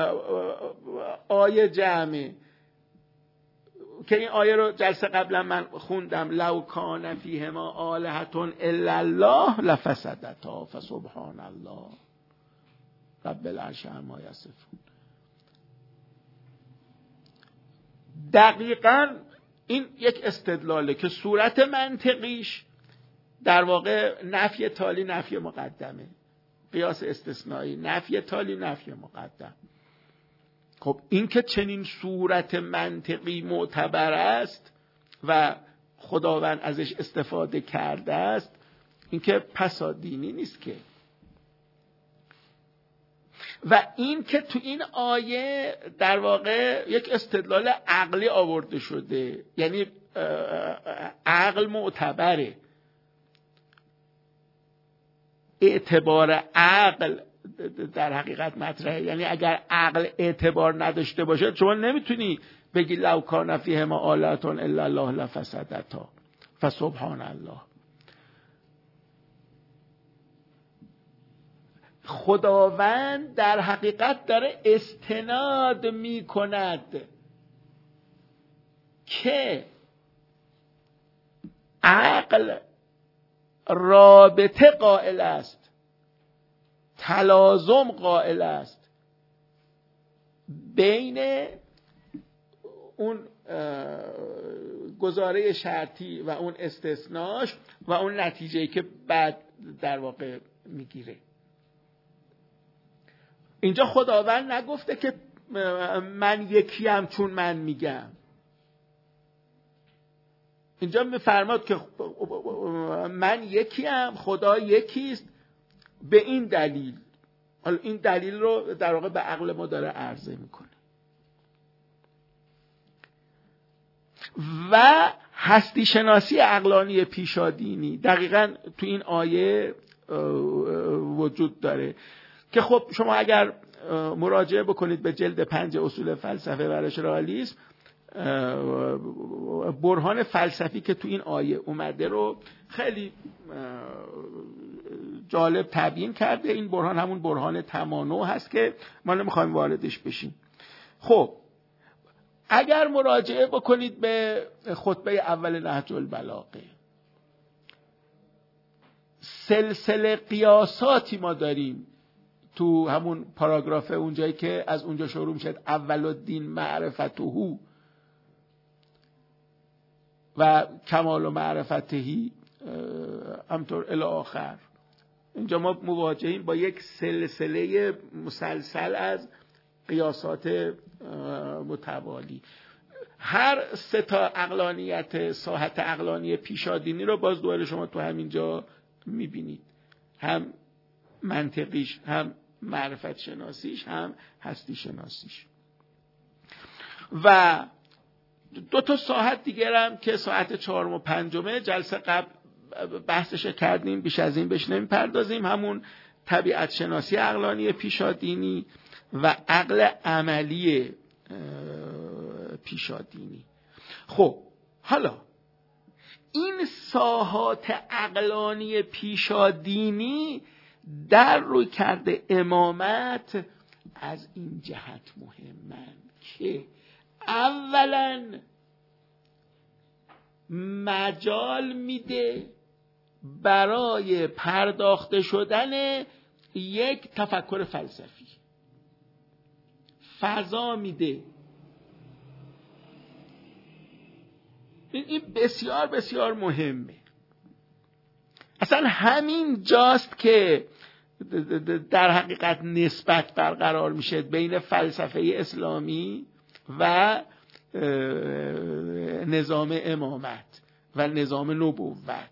S1: آیه جمعه که این آیه رو جلسه قبلا من خوندم، لو کان فیهما آلهة الا الله لفسدتا فسبحان الله رب العرش عما یصفون. دقیقاً این یک استدلاله که صورت منطقیش در واقع نفی تالی نفی مقدمه، قیاس استثنایی، نفی تالی نفی مقدم. خب این که چنین صورت منطقی معتبر است و خداوند ازش استفاده کرده است، این که پسادینی نیست که. و این که تو این آیه در واقع یک استدلال عقلی آورده شده، یعنی عقل معتبره، اعتبار عقل در حقیقت مطرحه. یعنی اگر عقل اعتبار نداشته باشه شما نمیتونی بگی لو کان فیهما آلهة الا الله لفسدتا فسبحان الله. خداوند در حقیقت داره استناد می کند که عقل رابطه قائل است، تلازم قائل است بین اون گزاره شرطی و اون استثناش و اون نتیجه‌ای که بعد در واقع میگیره. اینجا خداوند نگفته که من یکیم چون من میگم. اینجا میفرماد که من یکیم، خدا یکیست به این دلیل. حالا این دلیل رو در واقع به عقل ما داره عرضه میکنه. و هستی شناسی عقلانی پیشادینی دقیقاً تو این آیه وجود داره که خب شما اگر مراجعه بکنید به جلد پنج اصول فلسفه و رشرالیسم، برهان فلسفی که تو این آیه اومده رو خیلی جالب تبیین کرده. این برهان همون برهان تمانع هست که ما نمیخوایم واردش بشیم. خب اگر مراجعه بکنید به خطبه اول نهج البلاغه، سلسله قیاساتی ما داریم تو همون پاراگراف اونجایی که از اونجا شروع میشه اول الدین معرفته و کمال و معرفتهی همطور الی آخر. اینجا ما مواجهیم با یک سلسله مسلسل از قیاسات متوالی. هر سه تا عقلانیت ساحت عقلانی پیشادینی رو باز دوباره شما تو همینجا میبینید، هم منطقیش، هم معرفت شناسیش، هم هستی شناسیش. و دو تا ساحت دیگر هم که ساحت چهارم و پنجمه جلسه قبل بحثش کردیم، بیش از این بهش نمیپردازیم، همون طبیعت شناسی عقلانی پیشادینی و عقل عملی پیشادینی. خب حالا این ساحات عقلانی پیشادینی در روی کرده امامت از این جهت مهمن که اولا مجال میده برای پرداخته شدن یک تفکر فلسفی، فضا میده. این بسیار بسیار مهمه. اصلا همین جاست که در حقیقت نسبت برقرار میشه بین فلسفه اسلامی و نظام امامت و نظام نبوت.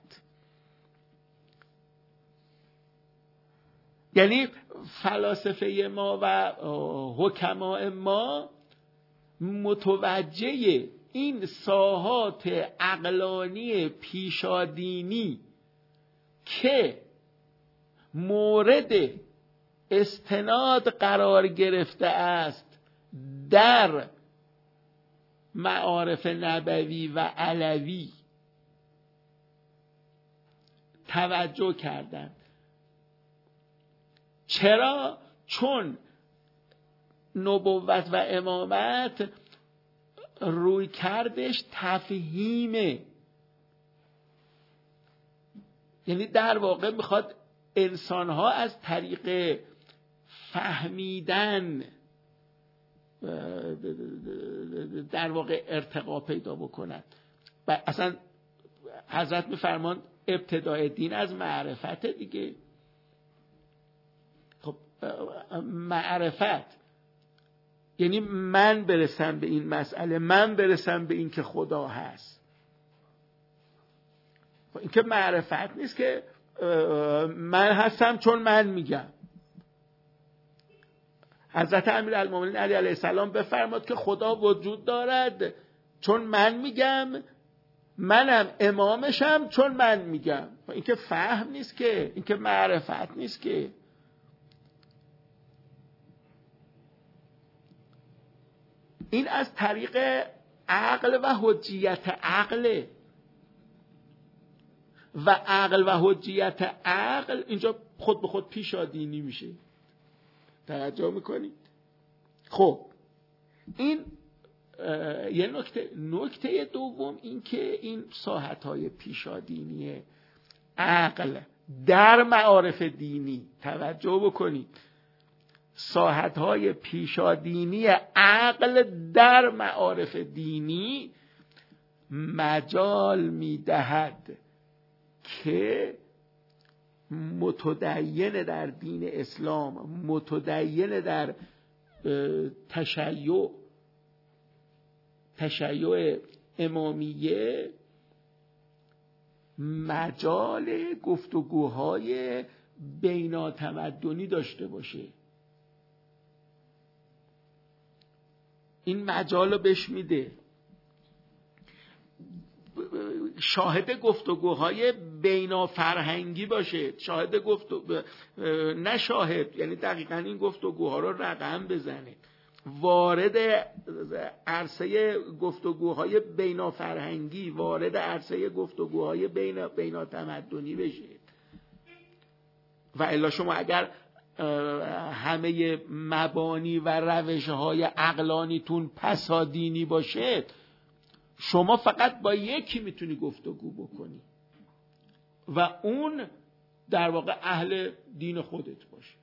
S1: یعنی فلاسفه ما و حکماء ما متوجه این ساحات عقلانی پیشادینی که مورد استناد قرار گرفته است در معارف نبوی و علوی توجه کردند. چرا؟ چون نبوت و امامت روی کردش تفهیمه، یعنی در واقع میخواد انسانها از طریق فهمیدن در واقع ارتقا پیدا بکنند. و اصلا حضرت میفرمان ابتدای دین از معرفت دیگه. خب معرفت یعنی من برسم به این مسئله، من برسم به این که خدا هست. این که معرفت نیست که من هستم چون من میگم. حضرت امیرالمومنین علی علیه السلام بفرماد که خدا وجود دارد چون من میگم، منم امامشم چون من میگم. این که فهم نیست که، این که معرفت نیست که. این از طریق عقل و حجیت عقله و عقل و حجیت عقل اینجا خود به خود پیشادینی میشه. توجه میکنید؟ خب این یه نکته. نکته دوم این که این ساحت‌های پیشادینی عقل در معارف دینی، توجه بکنید، ساحت‌های پیشادینی عقل در معارف دینی مجال میدهد که متدین در دین اسلام، متدین در تشیع تشیع امامیه مجال گفتگوهای بیناتمدنی داشته باشه. این مجال رو بهش میده. شاهد گفتگوهای بینافرهنگی باشه، شاهد گفتگو نه شاهد، یعنی دقیقاً این گفتگوها رو رقم بزنه، وارد عرصه گفتگوهای بینافرهنگی، وارد عرصه گفتگوهای بین بیناتمدنی بشه. و الا شما اگر همه مبانی و روش‌های عقلانیتون پسادینی باشه، شما فقط با یکی میتونی گفتگو بکنی و اون در واقع اهل دین خودت باشه،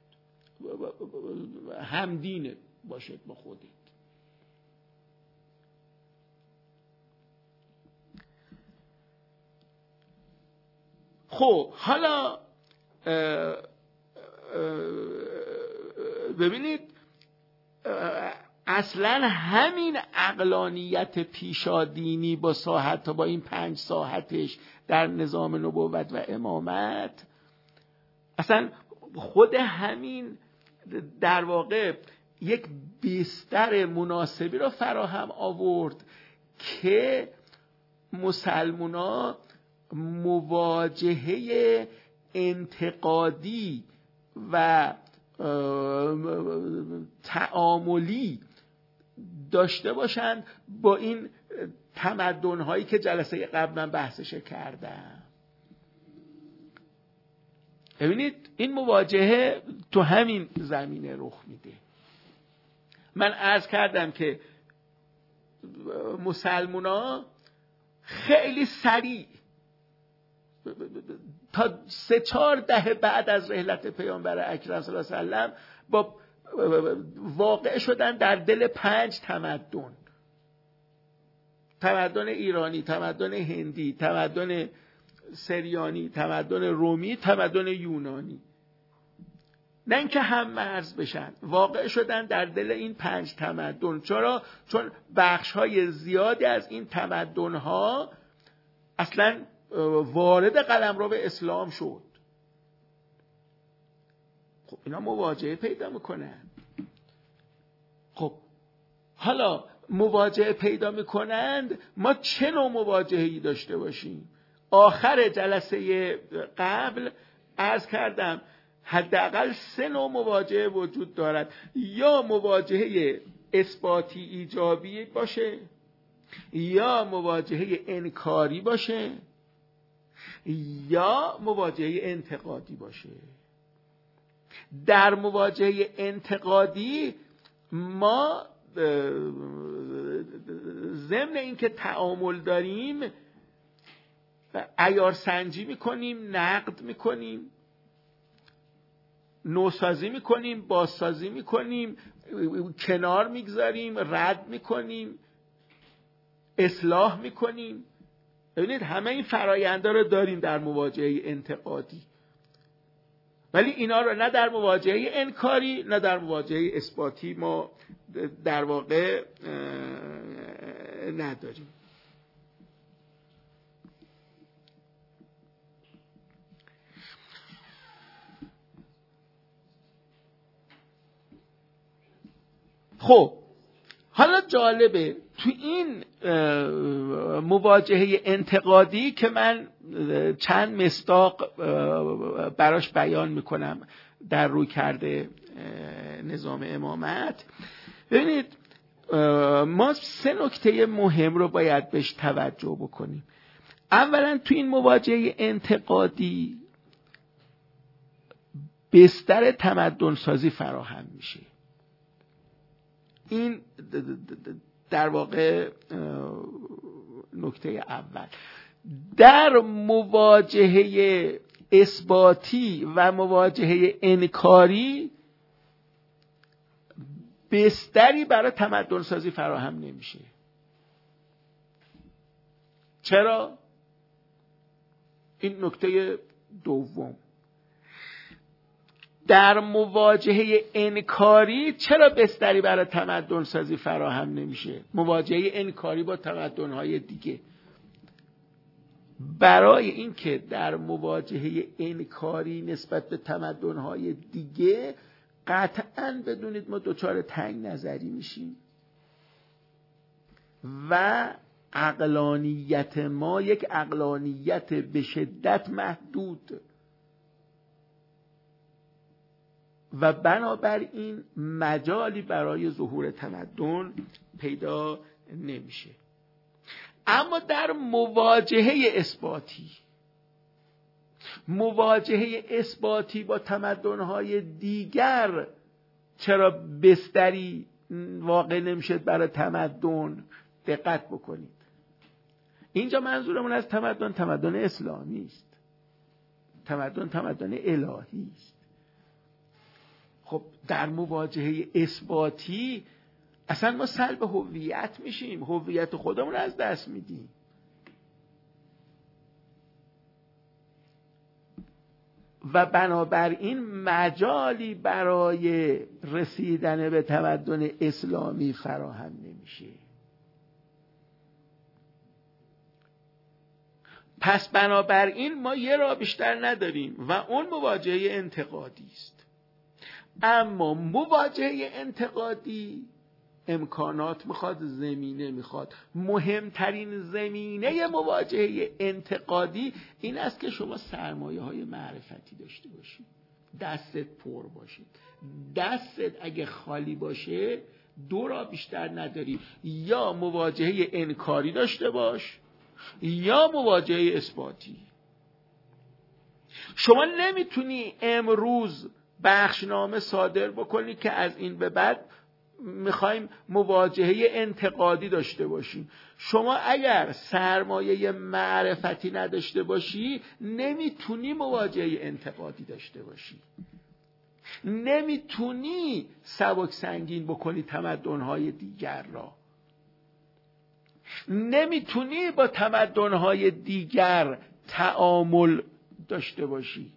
S1: هم دینت باشه با خودت. خب حالا ببینید اصلا همین عقلانیت پیشادینی با ساحت، با این پنج ساحتش در نظام نبوت و امامت، اصلا خود همین در واقع یک بستر مناسبی رو فراهم آورد که مسلمونا مواجهه انتقادی و تعاملی داشته باشند با این تمدن‌هایی که جلسه قبل من بحثش کردم. ببینید این مواجهه تو همین زمینه رخ میده. من عرض کردم که مسلمونا خیلی سریع تا سه چهار دهه بعد از رحلت پیامبر اکرم صلی الله علیه و سلم با واقع شدن در دل پنج تمدن: تمدن ایرانی، تمدن هندی، تمدن سریانی، تمدن رومی، تمدن یونانی. نه اینکه هم مرز بشن، واقع شدن در دل این پنج تمدن. چرا؟ چون بخش‌های زیادی از این تمدن‌ها اصلاً وارد قلمرو اسلام شد. خب اینا مواجهه پیدا میکنن. خب حالا مواجهه پیدا میکنند، ما چه نوع مواجهه‌ای داشته باشیم؟ آخر جلسه قبل عرض کردم حداقل سه نوع مواجهه وجود دارد. یا مواجهه اثباتی ایجابی باشه، یا مواجهه انکاری باشه، یا مواجهه انتقادی باشه. در مواجهه انتقادی ما ضمن اینکه تعامل داریم عیار سنجی میکنیم، نقد میکنیم، نوسازی میکنیم، بازسازی میکنیم، کنار میگذاریم، رد میکنیم، اصلاح میکنیم. ببینید همه این فرآیندها رو داریم در مواجهه انتقادی، ولی اینا رو نه در مواجهه انکاری نه در مواجهه اثباتی ما در واقع نداریم. خب حالا جالبه تو این مواجهه انتقادی که من چند مصداق براش بیان میکنم در روی کرده نظام امامت، ببینید ما سه نکته مهم رو باید بهش توجه بکنیم. اولا تو این مواجهه انتقادی بستر تمدن سازی فراهم میشه. این در واقع نکته اول. در مواجهه اثباتی و مواجهه انکاری بستری برای تمدن سازی فراهم نمیشه. چرا؟ این نکته دوم. در مواجهه انکاری چرا بستری برای تمدن سازی فراهم نمیشه؟ مواجهه انکاری با تمدن‌های دیگه. برای اینکه در مواجهه انکاری نسبت به تمدن‌های دیگه قطعاً بدونید ما دچار تنگ نظری میشیم و عقلانیت ما یک عقلانیت به شدت محدود و بنابراین مجالی برای ظهور تمدن پیدا نمیشه. اما در مواجهه اثباتی مواجهه اثباتی با تمدن‌های دیگر چرا بستری واقع نمیشه برای تمدن؟ دقت بکنید. اینجا منظورمون از تمدن تمدن اسلامی است. تمدن تمدن الهی است. خب در مواجهه اثباتی اصلا ما سلب هویت میشیم، هویت خودمون رو از دست میدیم. و بنابراین مجالی برای رسیدن به تمدن اسلامی فراهم نمیشه. پس بنابراین ما یه راه بیشتر نداریم و اون مواجهه انتقادی است. اما مواجهه انتقادی امکانات میخواد، زمینه میخواد. مهمترین زمینه مواجهه انتقادی این است که شما سرمایه های معرفتی داشته باشید، دستت پر باشید. دستت اگه خالی باشه دو راه بیشتر نداری، یا مواجهه انکاری داشته باش یا مواجهه اثباتی. شما نمیتونی امروز بخشنامه صادر بکنی که از این به بعد میخوایم مواجهه انتقادی داشته باشیم. شما اگر سرمایه معرفتی نداشته باشی نمیتونی مواجهه انتقادی داشته باشی. نمیتونی سبک سنگین بکنی تمدن‌های دیگر را. نمیتونی با تمدن‌های دیگر تعامل داشته باشی.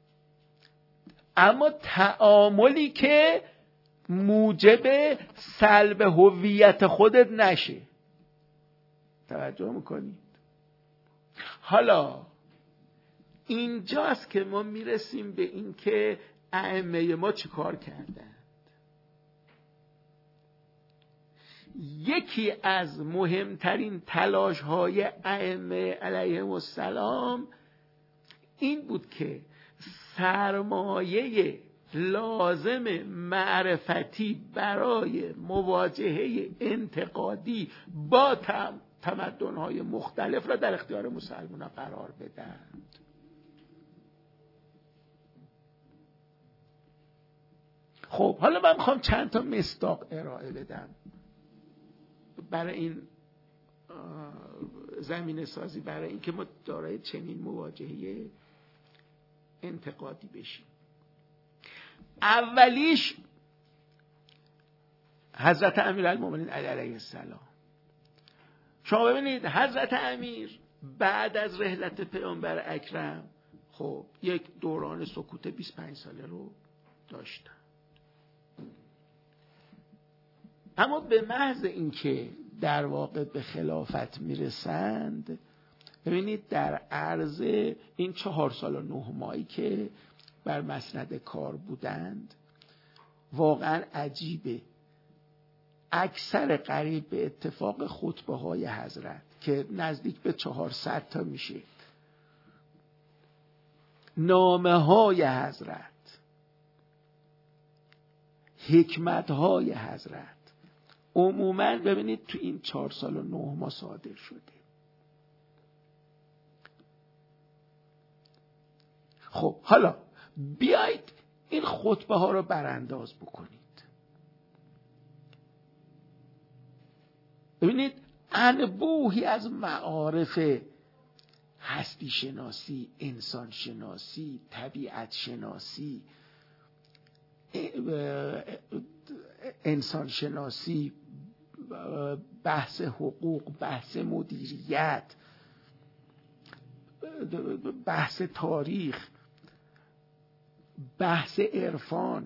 S1: اما تعاملی که موجب سلب هویت خودت نشه. توجه میکنید؟ حالا اینجاست که ما میرسیم به این که ائمه ما چی کار کردن. یکی از مهمترین تلاش های ائمه علیهم السلام این بود که سرمایه لازم معرفتی برای مواجهه انتقادی با تمدن‌های مختلف را در اختیار مسلمانان قرار بدند. خب حالا من میخوام چند تا مصداق ارائه بدم برای این زمینه سازی، برای اینکه ما دارای چنین مواجهه انتقادی بشیم. اولیش حضرت امیرالمومنین علی علیه السلام. شما ببینید حضرت امیر بعد از رحلت پیامبر اکرم خب یک دوران سکوت بیست و پنج ساله رو داشتن، اما به محض اینکه در واقع به خلافت میرسند، ببینید در عرض این چهار سال و نه ماهی که بر مسند کار بودند واقعا عجیبه. اکثر قریب به اتفاق خطبه های حضرت که نزدیک به چهارصد تا میشه، نامه های حضرت، حکمت های حضرت عموماً ببینید تو این چهار سال و نه ماه صادر شده. خب حالا بیایید این خطبه ها رو برانداز بکنید. ببینید انبوهی از معارف هستی شناسی، انسان شناسی، طبیعت شناسی، انسان شناسی، بحث حقوق، بحث مدیریت، بحث تاریخ، بحث عرفان.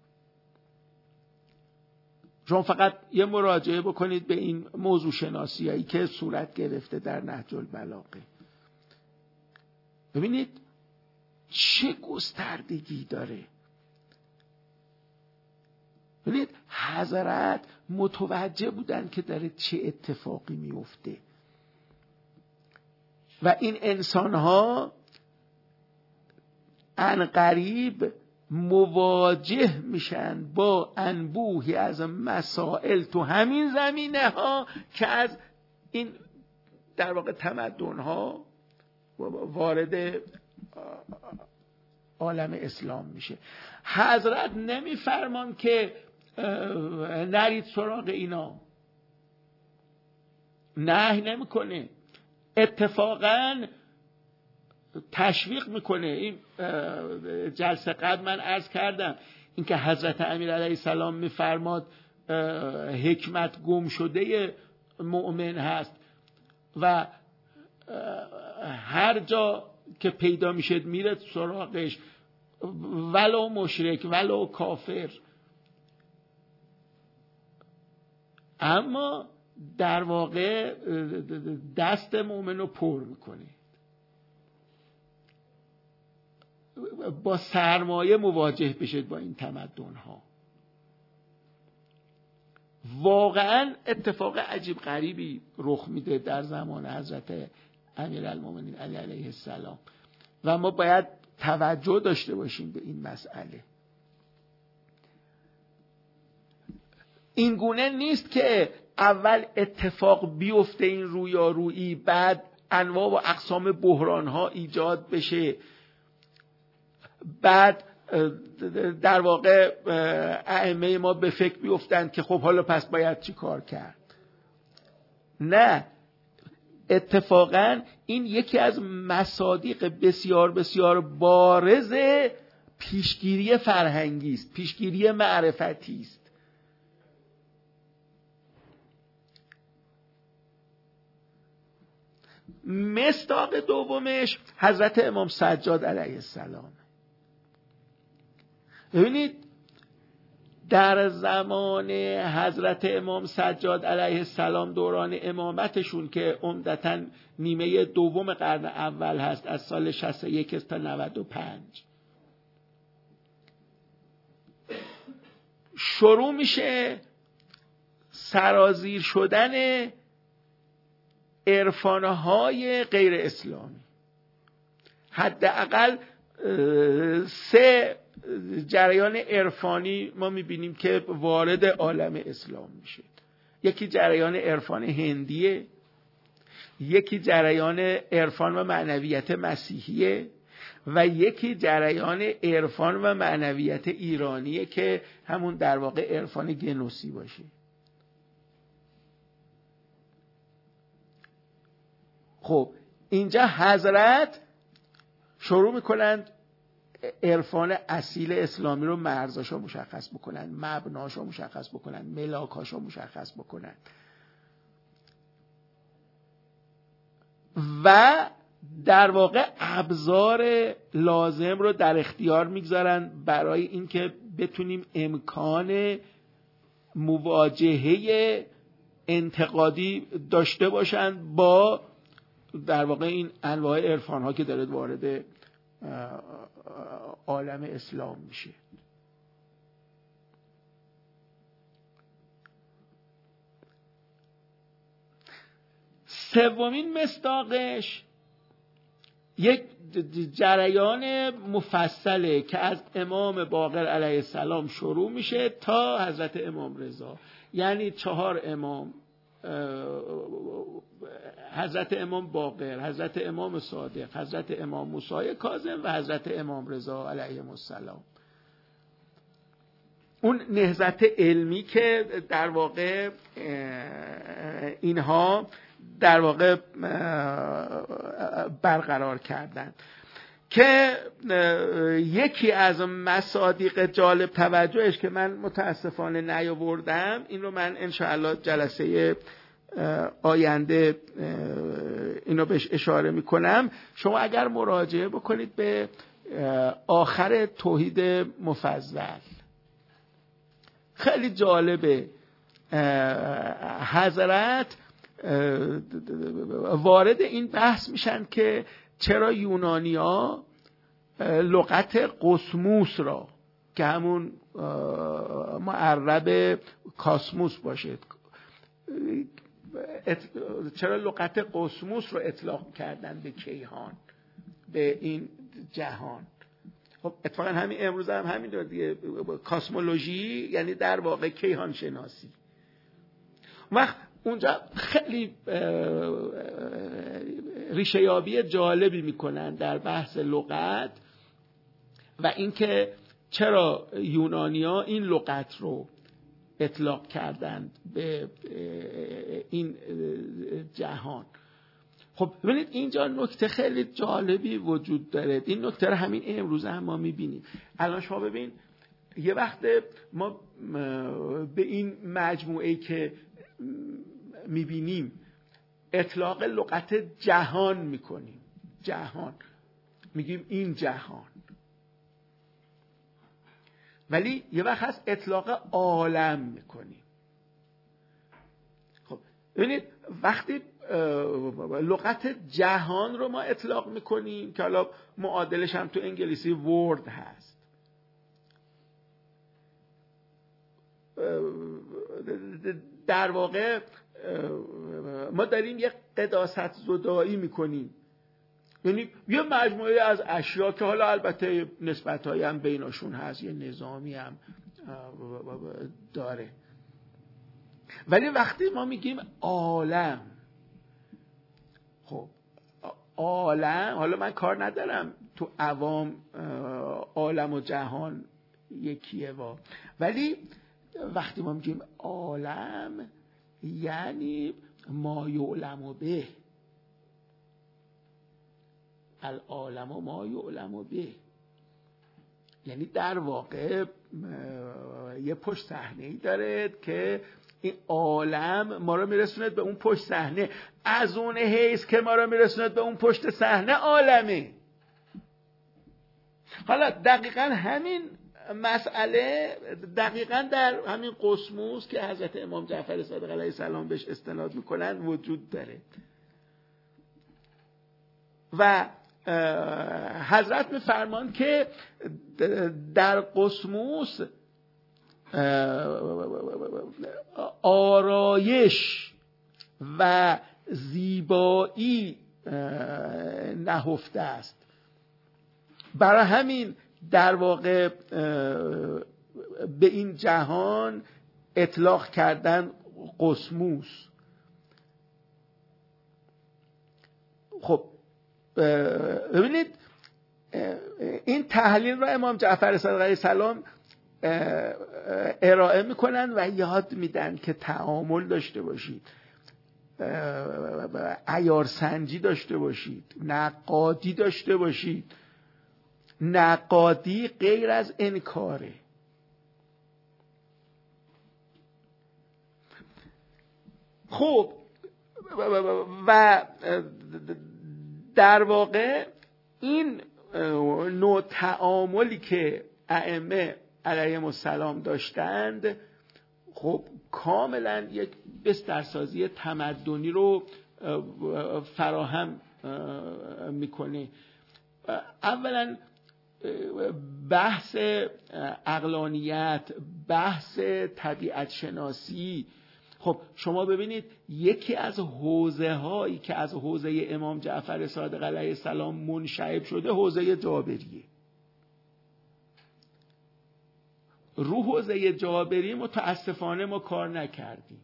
S1: شما فقط یه مراجعه بکنید به این موضوع شناسی هایی که صورت گرفته در نهج البلاغه، ببینید چه گستردگی داره. ببینید حضرت متوجه بودن که داره چه اتفاقی میفته و این انسان ها عنقریب مواجه میشن با انبوهی از مسائل تو همین زمینه ها که از این در واقع تمدن ها وارد عالم اسلام میشه. حضرت نمیفرمان که نرید سراغ اینا، نهی نمیکنه، اتفاقاً تشویق میکنه. این جلسه قبل من عرض کردم اینکه حضرت امیر علیه السلام میفرماد حکمت گم شده مؤمن هست و هر جا که پیدا میشه میره سراغش، ولو مشرک ولو کافر. اما در واقع دست مؤمن رو پر میکنه، با سرمایه مواجه بشید با این تمدن ها. واقعا اتفاق عجیب غریبی رخ میده در زمان حضرت امیرالمومنین علی علیه السلام و ما باید توجه داشته باشیم به این مسئله. این گونه نیست که اول اتفاق بیفته این رویارویی، بعد انواع و اقسام بحران ها ایجاد بشه، بعد در واقع ائمه ما به فکر بیفتند که خب حالا پس باید چی کار کرد. نه، اتفاقا این یکی از مصادیق بسیار بسیار بارز پیشگیری فرهنگی است، پیشگیری معرفتی است. مصداق دومش حضرت امام سجاد علیه السلام. ببینید در زمان حضرت امام سجاد علیه السلام، دوران امامتشون که عمدتاً نیمه دوم قرن اول هست، از سال شصت و یک تا نود و پنج، شروع میشه سرازیر شدن عرفانهای غیر اسلامی. حداقل سه جریان عرفانی ما میبینیم که وارد عالم اسلام میشه. یکی جریان عرفان هندیه، یکی جریان عرفان و معنویت مسیحیه و یکی جریان عرفان و معنویت ایرانیه که همون در واقع عرفان گنوسی باشه. خب اینجا حضرت شروع میکنند عرفان اصیل اسلامی رو مرزاشو مشخص بکنن، مبناشو مشخص بکنن، ملاکاشو مشخص بکنن و در واقع ابزار لازم رو در اختیار میگذارن برای اینکه بتونیم امکان مواجهه انتقادی داشته باشن با در واقع این انواع عرفان ها که داره وارد عالم اسلام میشه. سومین مصداقش یک جریان مفصله که از امام باقر علیه السلام شروع میشه تا حضرت امام رضا، یعنی چهار امام، حضرت امام باقر، حضرت امام صادق، حضرت امام موسی کاظم و حضرت امام رضا علیهم السلام. اون نهضت علمی که در واقع اینها در واقع برقرار کردن، که یکی از مصادیق جالب توجهش که من متاسفانه نیاوردم، این رو من انشاءالله جلسه آینده اینو بهش اشاره میکنم. شما اگر مراجعه بکنید به آخر توحید مفضل، خیلی جالبه. حضرت وارد این بحث میشن که چرا یونانیا لغت قسموس را که همون معرب کاسموس باشه، چرا لغت قسموس رو اطلاق کردن به کیهان، به این جهان. خب اتفاقا همین امروز هم همین داره دیگه، کاسمولوژی یعنی در واقع کیهان شناسی. وقت اونجا خیلی ریشه یابی جالبی میکنن در بحث لغت و اینکه چرا یونانیا این لغت رو اطلاق کردند به این جهان. خب ببینید اینجا نکته خیلی جالبی وجود داره. این نکته رو همین امروز هم ما میبینیم. الان شما ببین یه وقت ما به این مجموعه که میبینیم اطلاق لغت جهان میکنیم، جهان میگیم این جهان، ولی یه وقت هست اطلاق عالم میکنیم. خب ببینید وقتی لغت جهان رو ما اطلاق میکنیم که حالا معادلش هم تو انگلیسی ورد هست، در واقع ما داریم یک قداست زدایی میکنیم، یعنی یه مجموعه از اشیا که حالا البته نسبت‌هایی هم بیناشون هست، یه نظامی هم داره، ولی وقتی ما میگیم عالم، خب عالم، حالا من کار ندارم تو عوام عالم و جهان یکیه وا، ولی وقتی ما میگیم عالم یعنی ما یعلم به، العالم و ما یعلم به، یعنی در واقع یه پشت صحنه‌ای داره که این عالم ما رو میرسوند به اون پشت صحنه، از اون حیث که ما رو میرسوند به اون پشت صحنه عالمه. حالا دقیقاً همین مسئله دقیقاً در همین قسموس که حضرت امام جعفر صادق علیه السلام بهش استناد میکنن وجود داره و حضرت میفرمان که در قسموس آرایش و زیبایی نهفته است. برای همین در واقع به این جهان اطلاق کردن قسموس. خب ببینید این تحلیل را امام جعفر صادق علیه السلام ارائه میکنن و یاد میدن که تعامل داشته باشید، عیارسنجی داشته باشید، نقادی داشته باشید. نقادی غیر از انکاره. خب و در واقع این نوع تعاملی که ائمه علیهم السلام داشتند خب کاملا یک بسترسازی تمدنی رو فراهم میکنه. اولا بحث عقلانیت، بحث طبیعت شناسی، خب شما ببینید یکی از حوزه هایی که از حوزه امام جعفر صادق علیه السلام منشعب شده حوزه جابریه. رو حوزه جابری متاسفانه ما کار نکردیم.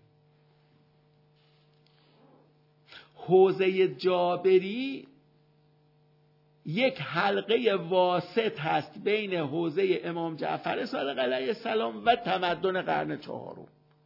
S1: حوزه جابری یک حلقه واسط هست بین حوزه امام جعفر صادق علیه السلام و تمدن قرن چهارم.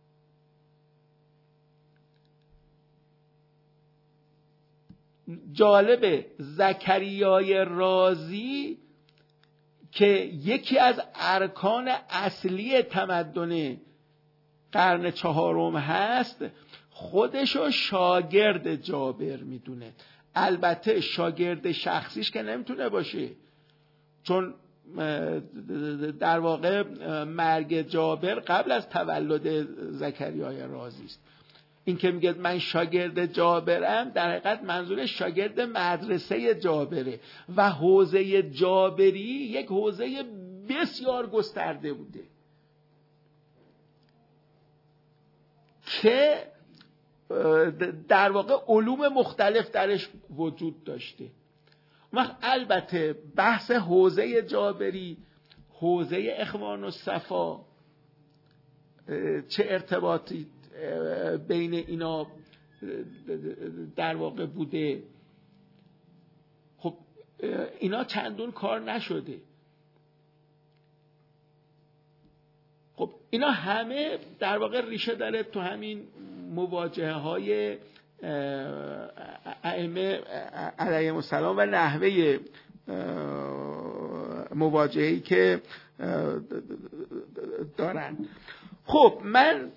S1: جالبه زکریای رازی که یکی از ارکان اصلی تمدن قرن چهارم هست خودشو شاگرد جابر میدونه. البته شاگرد شخصیش که نمیتونه باشه، چون در واقع مرگ جابر قبل از تولد زکریای رازی است. این که میگه من شاگرد جابرم در حقیقت منظور شاگرد مدرسه جابره و حوزه جابری یک حوزه بسیار گسترده بوده که در واقع علوم مختلف درش وجود داشته. وقت البته بحث حوزه جابری، حوزه اخوان الصفا، چه ارتباطی بین اینا در واقع بوده، خب اینا چندون کار نشده. خب اینا همه در واقع ریشه داره تو همین مواجهه های ائمه علیهم السلام و نحوه مواجهه‌ای که دارن. خب من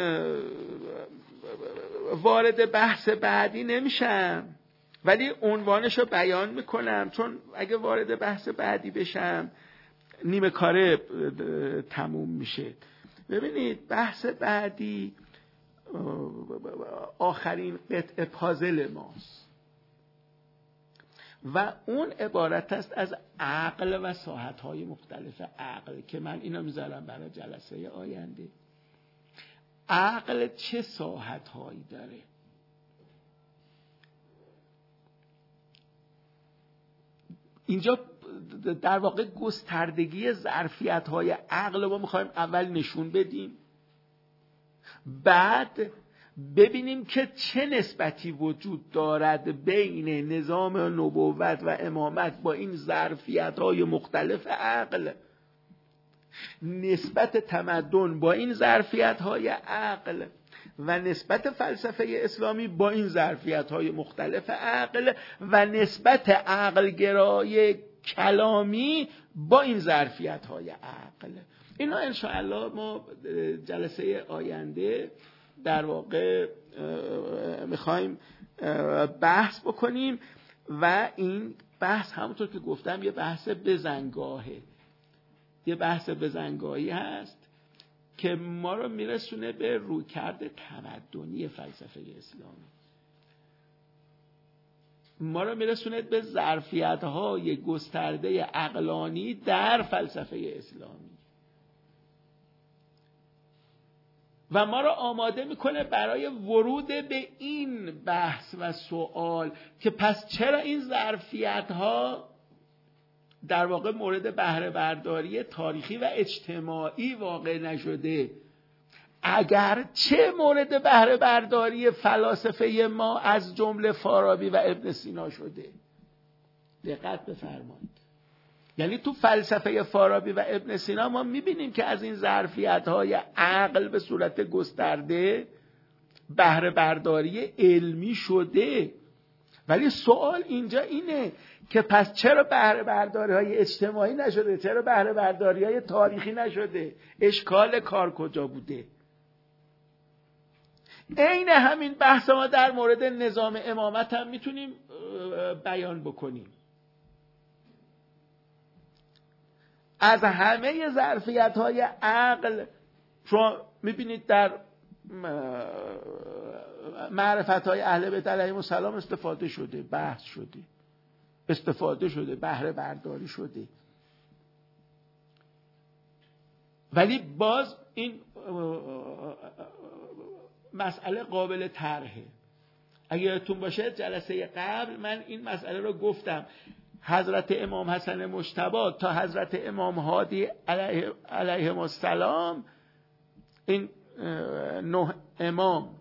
S1: وارد بحث بعدی نمیشم ولی عنوانشو بیان میکنم، چون اگه وارد بحث بعدی بشم نیمه کاره تموم میشه. ببینید بحث بعدی آخرین قطعه پازل ماست و اون عبارت است از عقل و ساحت‌های مختلف عقل که من اینا میذارم برای جلسه آینده. عقل چه ساحت‌هایی داره؟ اینجا در واقع گستردگی ظرفیت‌های عقل رو ما می‌خوایم اول نشون بدیم، بعد ببینیم که چه نسبتی وجود دارد بین نظام نبوت و امامت با این ظرفیت‌های مختلف عقل، نسبت تمدن با این ظرفیت‌های عقل و نسبت فلسفه اسلامی با این ظرفیت‌های مختلف عقل و نسبت عقلگرای کلامی با این ظرفیت‌های عقل. اینا انشاءالله ما جلسه آینده در واقع میخوایم بحث بکنیم و این بحث همونطور که گفتم یه بحث بزنگاهه، یه بحث بزنگاهی هست که ما رو میرسونه به رویکرد تمدنی فلسفه اسلامی، ما رو میرسونه به ظرفیت‌های گسترده عقلانی در فلسفه اسلامی و ما رو آماده میکنه برای ورود به این بحث و سوال که پس چرا این ظرفیت‌ها در واقع مورد بهره برداری تاریخی و اجتماعی واقع نشده، اگر چه مورد بهره برداری فلاسفه ما از جمله فارابی و ابن سینا شده. دقت بفرمایید، یعنی تو فلسفه فارابی و ابن سینا ما میبینیم که از این ظرفیت‌های عقل به صورت گسترده بهره برداری علمی شده، ولی سوال اینجا اینه که پس چرا بهره برداری‌های اجتماعی نشده، چرا بهره برداری‌های تاریخی نشده؟ اشکال کار کجا بوده؟ عین همین بحث ما در مورد نظام امامت هم میتونیم بیان بکنیم. از همه ظرفیت‌های عقل شما میبینید در معرفت‌های اهل بیت علیهم السلام استفاده شده، بحث شده، استفاده شده، بهره برداری شده، ولی باز این مسئله قابل طرحه. اگه یادتون باشه جلسه قبل من این مسئله رو گفتم، حضرت امام حسن مجتبی تا حضرت امام هادی علیه علیهم السلام، این نه امام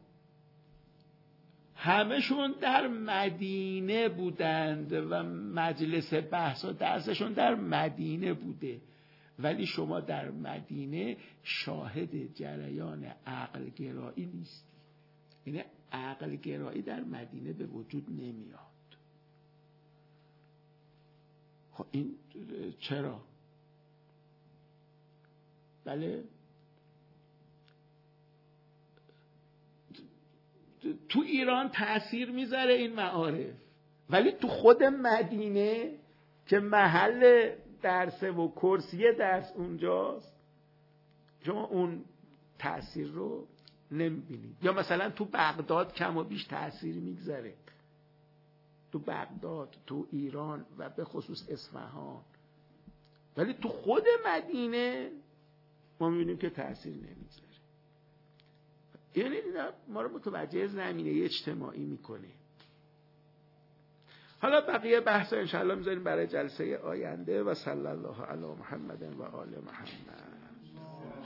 S1: همشون در مدینه بودند و مجلس بحث و درسشون در مدینه بوده، ولی شما در مدینه شاهد جریان عقل گرایی نیستی. یعنی عقل گرایی در مدینه به وجود نمیاد. خب این چرا؟ بله تو ایران تأثیر میذاره این معارف، ولی تو خود مدینه که محل درس و کرسی درس اونجاست شما اون تأثیر رو نمیبینید. یا مثلا تو بغداد کم و بیش تأثیر میگذاره، تو بغداد، تو ایران و به خصوص اصفهان، ولی تو خود مدینه ما میبینیم که تأثیر نمیگذاره. یعنی ما رو متوجه زمینه اجتماعی میکنه. حالا بقیه بحثا انشاءالله میذاریم برای جلسه آینده. و صلی الله علی محمد و آل محمد.